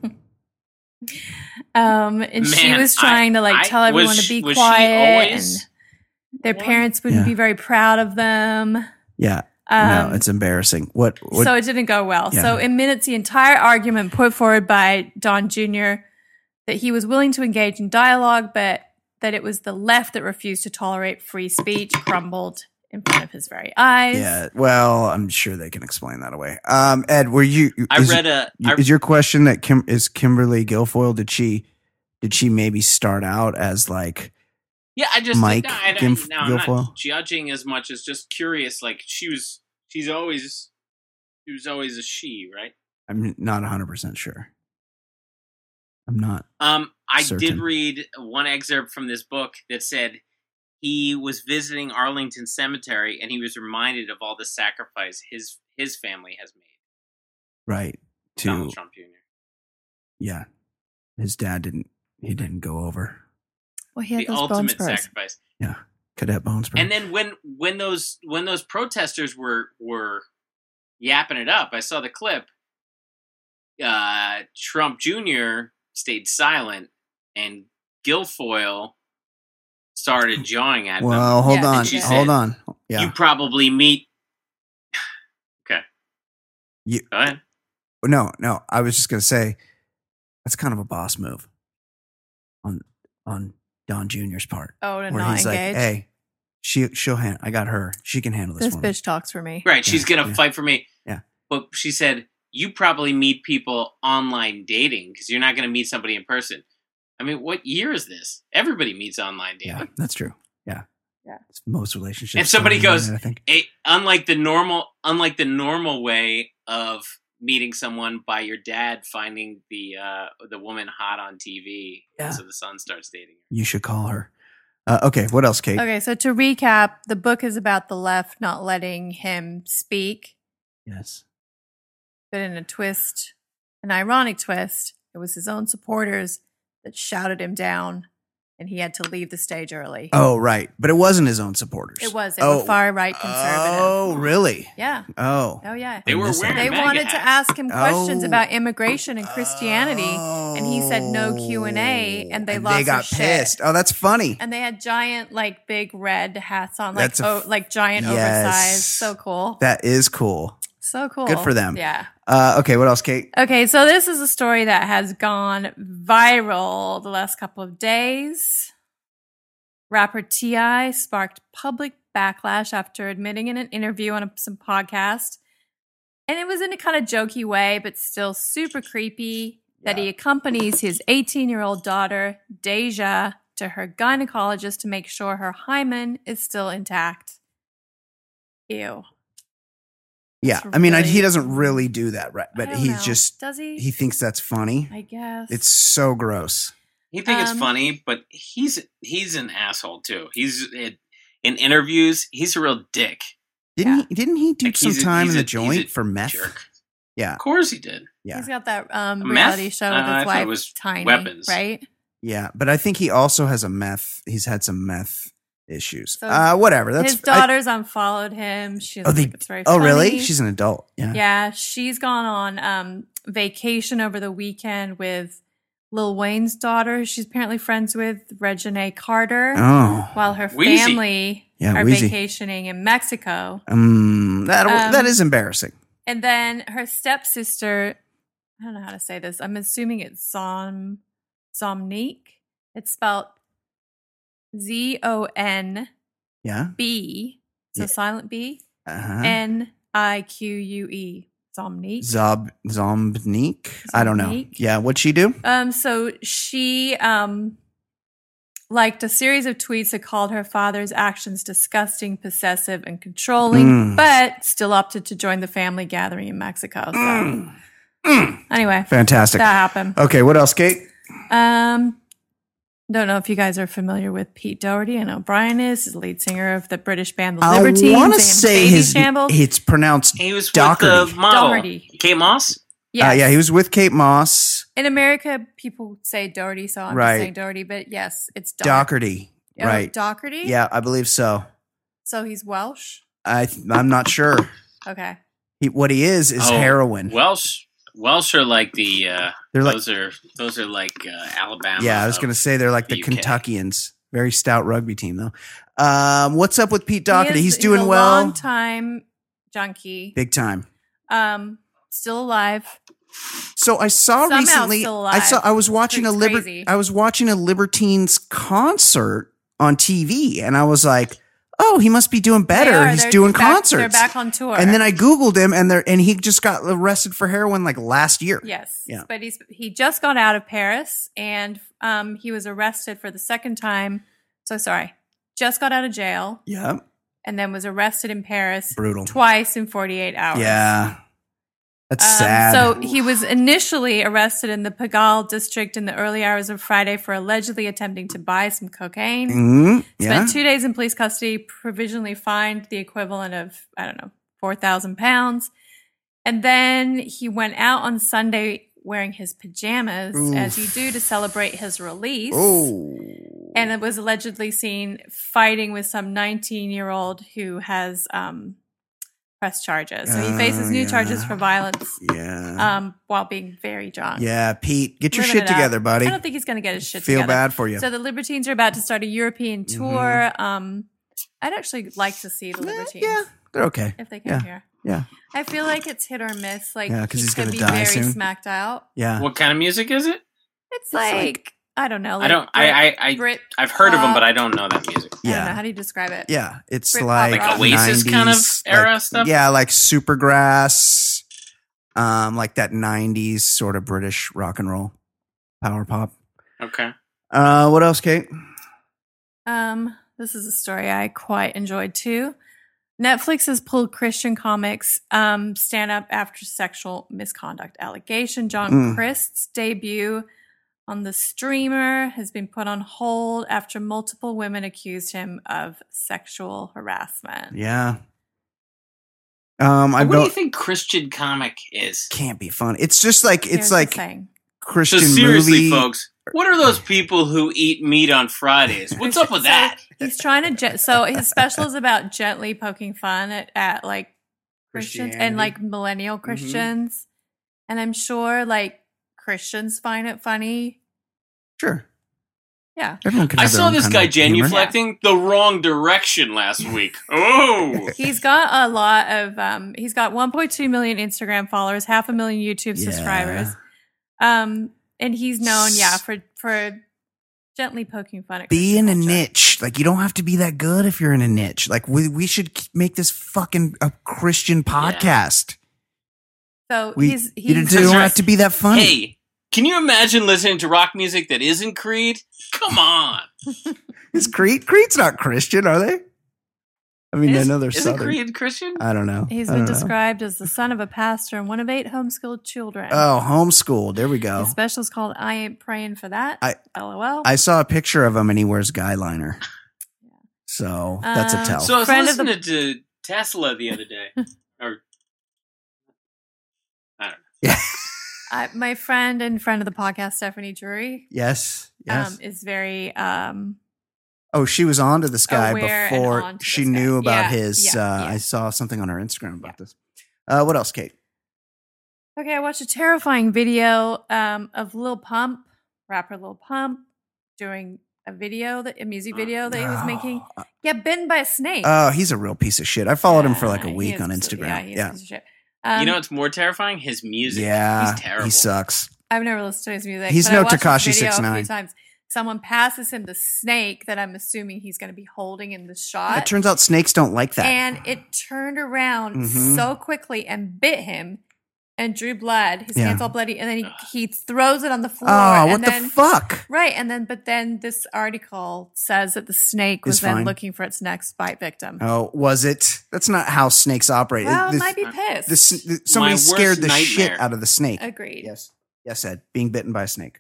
And she Man, was trying to I- tell everyone was to be she- was she quiet, always and their one? parents wouldn't Yeah. be very proud of them. Yeah. Um, No, it's embarrassing. What So it didn't go well. Yeah. So in minutes, the entire argument put forward by Don Jr. that he was willing to engage in dialogue, but that it was the left that refused to tolerate free speech crumbled in front of his very eyes. Yeah. Well, I'm sure they can explain that away. Ed, were you? I is- read Is your question that Kimberly Guilfoyle? Did she maybe start out as like? Yeah, I just Mike no, I'm Guilfoyle? not judging as much as just curious. Like she was always a she, right? I'm not 100% sure. I'm not. I certain. did read one excerpt from this book that said he was visiting Arlington Cemetery and he was reminded of all the sacrifice his family has made. Right. Donald Trump Jr. Yeah. His dad didn't go over. Well, he had The those bone ultimate spurs. sacrifice. Yeah. Cadet Bonesborough. And then when those protesters were yapping it up, I saw the clip. Trump Jr. stayed silent, and Guilfoyle started jawing at them. Well, hold Yeah, on. and she Hold said, on. Yeah. You probably meet. Okay. You- Go ahead. No. I was just gonna say that's kind of a boss move on Don Jr.'s part. Oh, to where not he's engage. like, "Hey, she'll I got her. She can handle this This for me." bitch talks for me. Right, she's gonna yeah. fight for me. Yeah. But she said, you probably meet people online dating because you're not gonna meet somebody in person. I mean, what year is this? Everybody meets online dating. Yeah, that's true. Yeah. Yeah. It's most relationships. And somebody start on the goes, internet, I think. Unlike the normal way of meeting someone by your dad finding the woman hot on TV, Yeah. so the son starts dating her. You should call her. Okay, what else, Kate? Okay, so to recap, the book is about the left not letting him speak, Yes. but in an ironic twist, it was his own supporters that shouted him down and he had to leave the stage early. Oh, right. But it wasn't his own supporters. It was. They were far-right conservative. Oh, really? Yeah. Oh. Oh, yeah. They were wearing They MAGA wanted to hats. ask him questions about immigration and Christianity, and he said no Q&A, and they lost They got their pissed. shit. Oh, that's funny. And they had giant, like, big red hats on, like, That's a like giant yes. oversized. So cool. That is cool. So cool. Good for them. Yeah. Okay, what else, Kate? Okay, so this is a story that has gone viral the last couple of days. Rapper T.I. sparked public backlash after admitting in an interview on some podcast, and it was in a kind of jokey way, but still super creepy, that he accompanies his 18-year-old daughter, Deja, to her gynecologist to make sure her hymen is still intact. Ew. Yeah, It's I mean, really- he doesn't really do that, right? I But don't he know. just Does he? he thinks that's funny. I guess. It's so gross. You think it's funny, but he's an asshole too. He's in interviews. He's a real dick. Didn't he do Like, some he's a- time he's in the a- he's joint a for meth? jerk. Yeah, Of course he did. yeah, He's got that Meth? reality show with I his thought it wife, was Tiny, weapons. right? yeah. But I think he also has he's had some meth issues. So Whatever. That's his daughter's unfollowed him. She doesn't think it's very Oh, funny. really? She's an adult. Yeah. Yeah, she's gone on vacation over the weekend with Lil Wayne's daughter. She's apparently friends with Reginae Carter. Oh. While her Wheezy. family Yeah, are Wheezy. vacationing in Mexico. That is embarrassing. And then her stepsister, I don't know how to say this. I'm assuming it's Zomnique. It's spelled ZONB. Yeah. So silent B. Uh-huh. NIQUE. Zomnique. Zombnique. I don't know. Zomnique. Yeah. What'd she do? So she liked a series of tweets that called her father's actions disgusting, possessive, and controlling, but still opted to join the family gathering in Mexico. So anyway, Fantastic. That happened. Okay. What else, Kate? Don't know if you guys are familiar with Pete Doherty. I know Brian is. He's the lead singer of the British band The I Libertines. want to and say Baby his. Shambles. It's pronounced He was Doherty. with the model, Doherty. Kate Moss. Yes. Yeah, he was with Kate Moss. In America, people say Doherty, so I'm Right. just saying Doherty. But yes, it's Doherty. Oh, Right. Doherty? Yeah, I believe so. So he's Welsh? I'm not sure. Okay. What he is Oh, heroin. Welsh are like the They're like- those are like Alabama. Yeah, I was of- going to say they're like the UK. Kentuckians. Very stout rugby team, though. What's up with Pete Doherty? He's He's doing a well. long time junkie. Big time. Still alive. So I saw Somehow recently. still alive. I was watching It's crazy. I was watching a Libertines concert on TV, and I was like, "Oh, he must be doing better. They are. He's They're doing back- concerts." They're back on tour. And then I Googled him, and he just got arrested for heroin like last year. Yes. Yeah. But he just got out of Paris, and he was arrested for the second time. So sorry. Just got out of jail. Yeah. And then was arrested in Paris. Brutal. Twice in 48 hours. Yeah. That's sad. So he was initially arrested in the Pigalle district in the early hours of Friday for allegedly attempting to buy some cocaine. Yeah. Spent 2 days in police custody, provisionally fined the equivalent of, 4,000 pounds. And then he went out on Sunday wearing his pajamas, as you do, to celebrate his release. Oh. And it was allegedly seen fighting with some 19-year-old who has pressed charges. So he faces new charges for violence. Yeah. While being very drunk. Yeah, Pete, get your Living shit it up. together, buddy. I don't think he's going to get his shit Feel together. bad for you. So the Libertines are about to start a European tour. I'd actually like to see the Libertines. Yeah, they're okay. If they come here. Yeah. I feel like it's hit or miss. Like, Yeah, 'cause he's could gonna be die very soon. smacked out. Yeah. What kind of music is it? It's like I don't know. I don't. Brit I've heard of them, pop. but I don't know that music. I don't know. How do you describe it? Yeah, it's Brit like pop rock. Oasis 90s, kind of era like- stuff? Yeah, like Supergrass, like that 90s sort of British rock and roll, power pop. Okay. What else, Kate? This is a story I quite enjoyed too. Netflix has pulled Christian comics stand up after sexual misconduct allegation. John Christ's debut on the streamer has been put on hold after multiple women accused him of sexual harassment. Yeah. What do you think Christian comic is? Can't be fun. It's just like Here's it's the like thing. Christian So seriously, movie, folks, What are those people who eat meat on Fridays? What's up with that? He's trying to. So his special is about gently poking fun at like Christians and like millennial Christians, and I'm sure like Christians find it funny. Sure. Yeah. Everyone can I have their saw own this kind guy of humor. genuflecting the wrong direction last week. Oh, He's got a lot of. He's got 1.2 million Instagram followers, 500,000 YouTube subscribers. And he's known, for gently poking fun at Be in a Christian culture. niche. Like, you don't have to be that good if you're in a niche. Like, we should make this fucking a Christian podcast. So You he's don't have to be that funny. hey, can you imagine listening to rock music that isn't Creed? Come on. Is Creed's not Christian, are they? I mean, I know they're Isn't Southern. Creed Christian? I don't know. He's I been don't know. described as the son of a pastor and one of 8 homeschooled children. Oh, homeschooled. There we go. His special's called I Ain't Praying for That. LOL. I saw a picture of him and he wears guy liner. So that's a tell. So I was Friend of the- listening to Tesla the other day. Or I don't know. Yeah. My friend and friend of the podcast, Stephanie Drury, Yes. Yes. is very Oh, she was onto this guy aware and before onto she this knew guy. about Yeah, his. yeah, I saw something on her Instagram about this. What else, Kate? Okay, I watched a terrifying video of Lil Pump, rapper Lil Pump, doing a music video that he was making. Yeah, bitten by a snake. Oh, he's a real piece of shit. I followed him for like a He week is on a piece of- Instagram. he's Yeah. a piece of shit. You know what's more terrifying? His music. Yeah, He's terrible. he sucks. I've never listened to his music. He's but I no watched his Tekashi video a few 6ix9ine. times. Someone passes him the snake that I'm assuming he's going to be holding in the shot. It turns out snakes don't like that. And it turned around Mhm. so quickly and bit him and drew blood. His Yeah. hands all bloody. And then he throws it on the floor. Oh, and what the then, fuck? Right. But then this article says that the snake was It's then fine. looking for its next bite victim. Oh, was it? That's not how snakes operate. Well, it This- might be pissed. somebody My scared worst the nightmare. shit out of the snake. Agreed. Yes. Yes, Ed. Being bitten by a snake.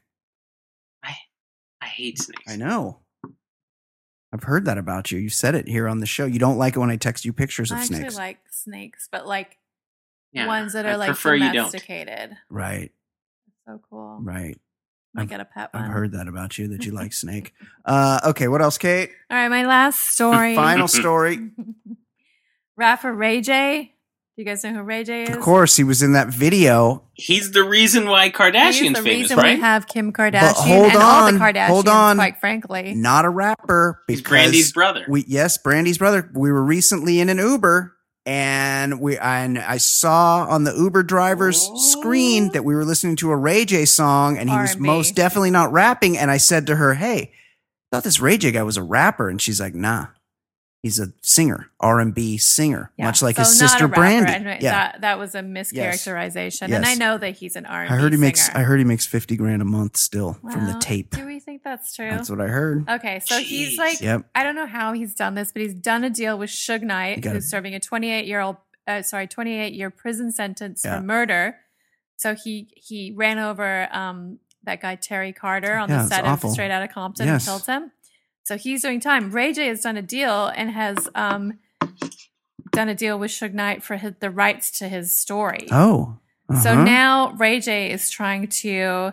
I hate snakes. I know. I've heard that about you. You said it here on the show. You don't like it when I text you pictures of I actually snakes. like snakes, but like Yeah, ones that I are like prefer you don't. domesticated. Right. So cool. Right. Might get a pet one. I've heard that about you, that you like snake. Okay, what else, Kate? All right, my last story. Final story. Rapper Ray J. Do you guys know who Ray J is? Of course, he was in that video. He's the reason why He's Kardashian's the famous, reason right? we have Kim Kardashian But hold and all the on, Kardashians, hold on. quite frankly. Not a rapper. He's because Brandy's brother. Yes, Brandy's brother. We were recently in an Uber, and I saw on the Uber driver's screen that we were listening to a Ray J song, and he was R&B. most definitely not rapping. And I said to her, "Hey, I thought this Ray J guy was a rapper," and she's like, "Nah, he's a singer, R&B singer, Yeah. much like So his not sister a rapper, Brandy." and Yeah, that was a mischaracterization. Yes. And I know that he's an R&B I heard he singer. makes $50,000 a month still from the Well, tape. Do we think that's true? That's what I heard. Okay, so he's like, Yep. I don't know how he's done this, but he's done a deal with Suge Knight, You gotta- who's serving a 28-year prison sentence Yeah. for murder. So he ran over that guy Terry Carter on Yeah, the it's set awful. of Straight Outta Compton Yes. and killed him. So he's doing time. Ray J has done a deal and has done a deal with Suge Knight for the rights to his story. Oh. So uh-huh. now Ray J is trying to,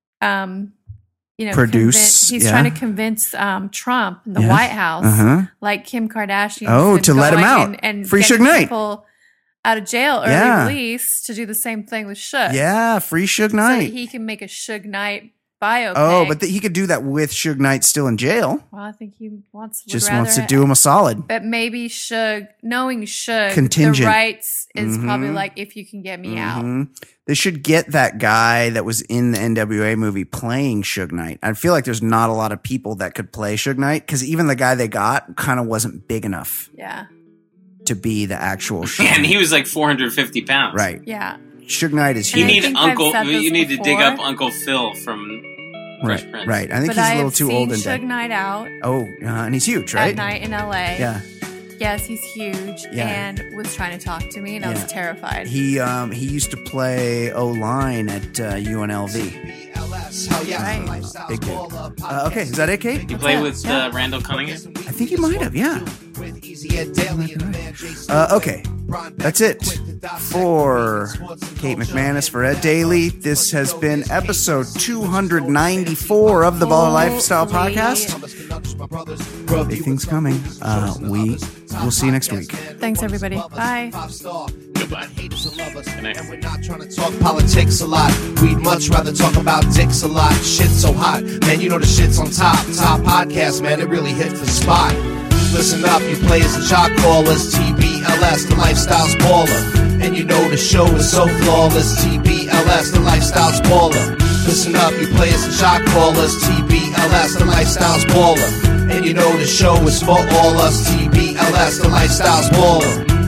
Produce, He's yeah. trying to convince Trump in the Yes. White House, Uh-huh. like Kim Kardashian, Oh, to let him out. and Free getting Suge Knight. people out of jail early Yeah. release to do the same thing with Suge. Yeah, free Suge so that Knight. he can make a Suge Knight biopic. Oh, but he could do that with Suge Knight still in jail. well, I think he would Just wants to rather- do him a solid. But maybe knowing Suge, Contingent. the rights is probably Mhm. like, if you can get me out. Mhm. They should get that guy that was in the NWA movie playing Suge Knight. I feel like there's not a lot of people that could play Suge Knight because even the guy they got kind of wasn't big enough Yeah. to be the actual Suge. And he was like 450 pounds. Right. Yeah. Suge Knight is You And I huge. need think I've Uncle. said this You need to dig before. up Uncle Phil from Fresh Right. Prince. Right. I think But he's I a little have too seen old and Suge dead. Knight out Oh, and he's huge, at right? night in LA. Yeah. Yes, he's huge Yeah. and was trying to talk to me, and I Yeah. was terrified. He used to play O-line at UNLV. Right. Big dude. Okay, is that it, Kate? You play That's with it. Yeah. Randall Cunningham? I think he might have, yeah. Okay, That's it for Kate McManus, for Ed Daly. This has been episode 294 of the Baller Lifestyle Podcast. Big things coming. We will see you next week. Thanks, everybody. Bye. And we're not trying to talk politics a lot. We'd much rather talk about dicks a lot. Shit's so hot, man, you know the shit's on top. Top podcast, man, it really hits the spot. Listen up, you players and shot callers. TBLS, the lifestyle's baller. And you know the show is so flawless. TBLS, the lifestyle's baller. Listen up, you players and shot callers. TBLS, the lifestyle's baller. And you know the show is for all us. TBLS, the lifestyle's baller.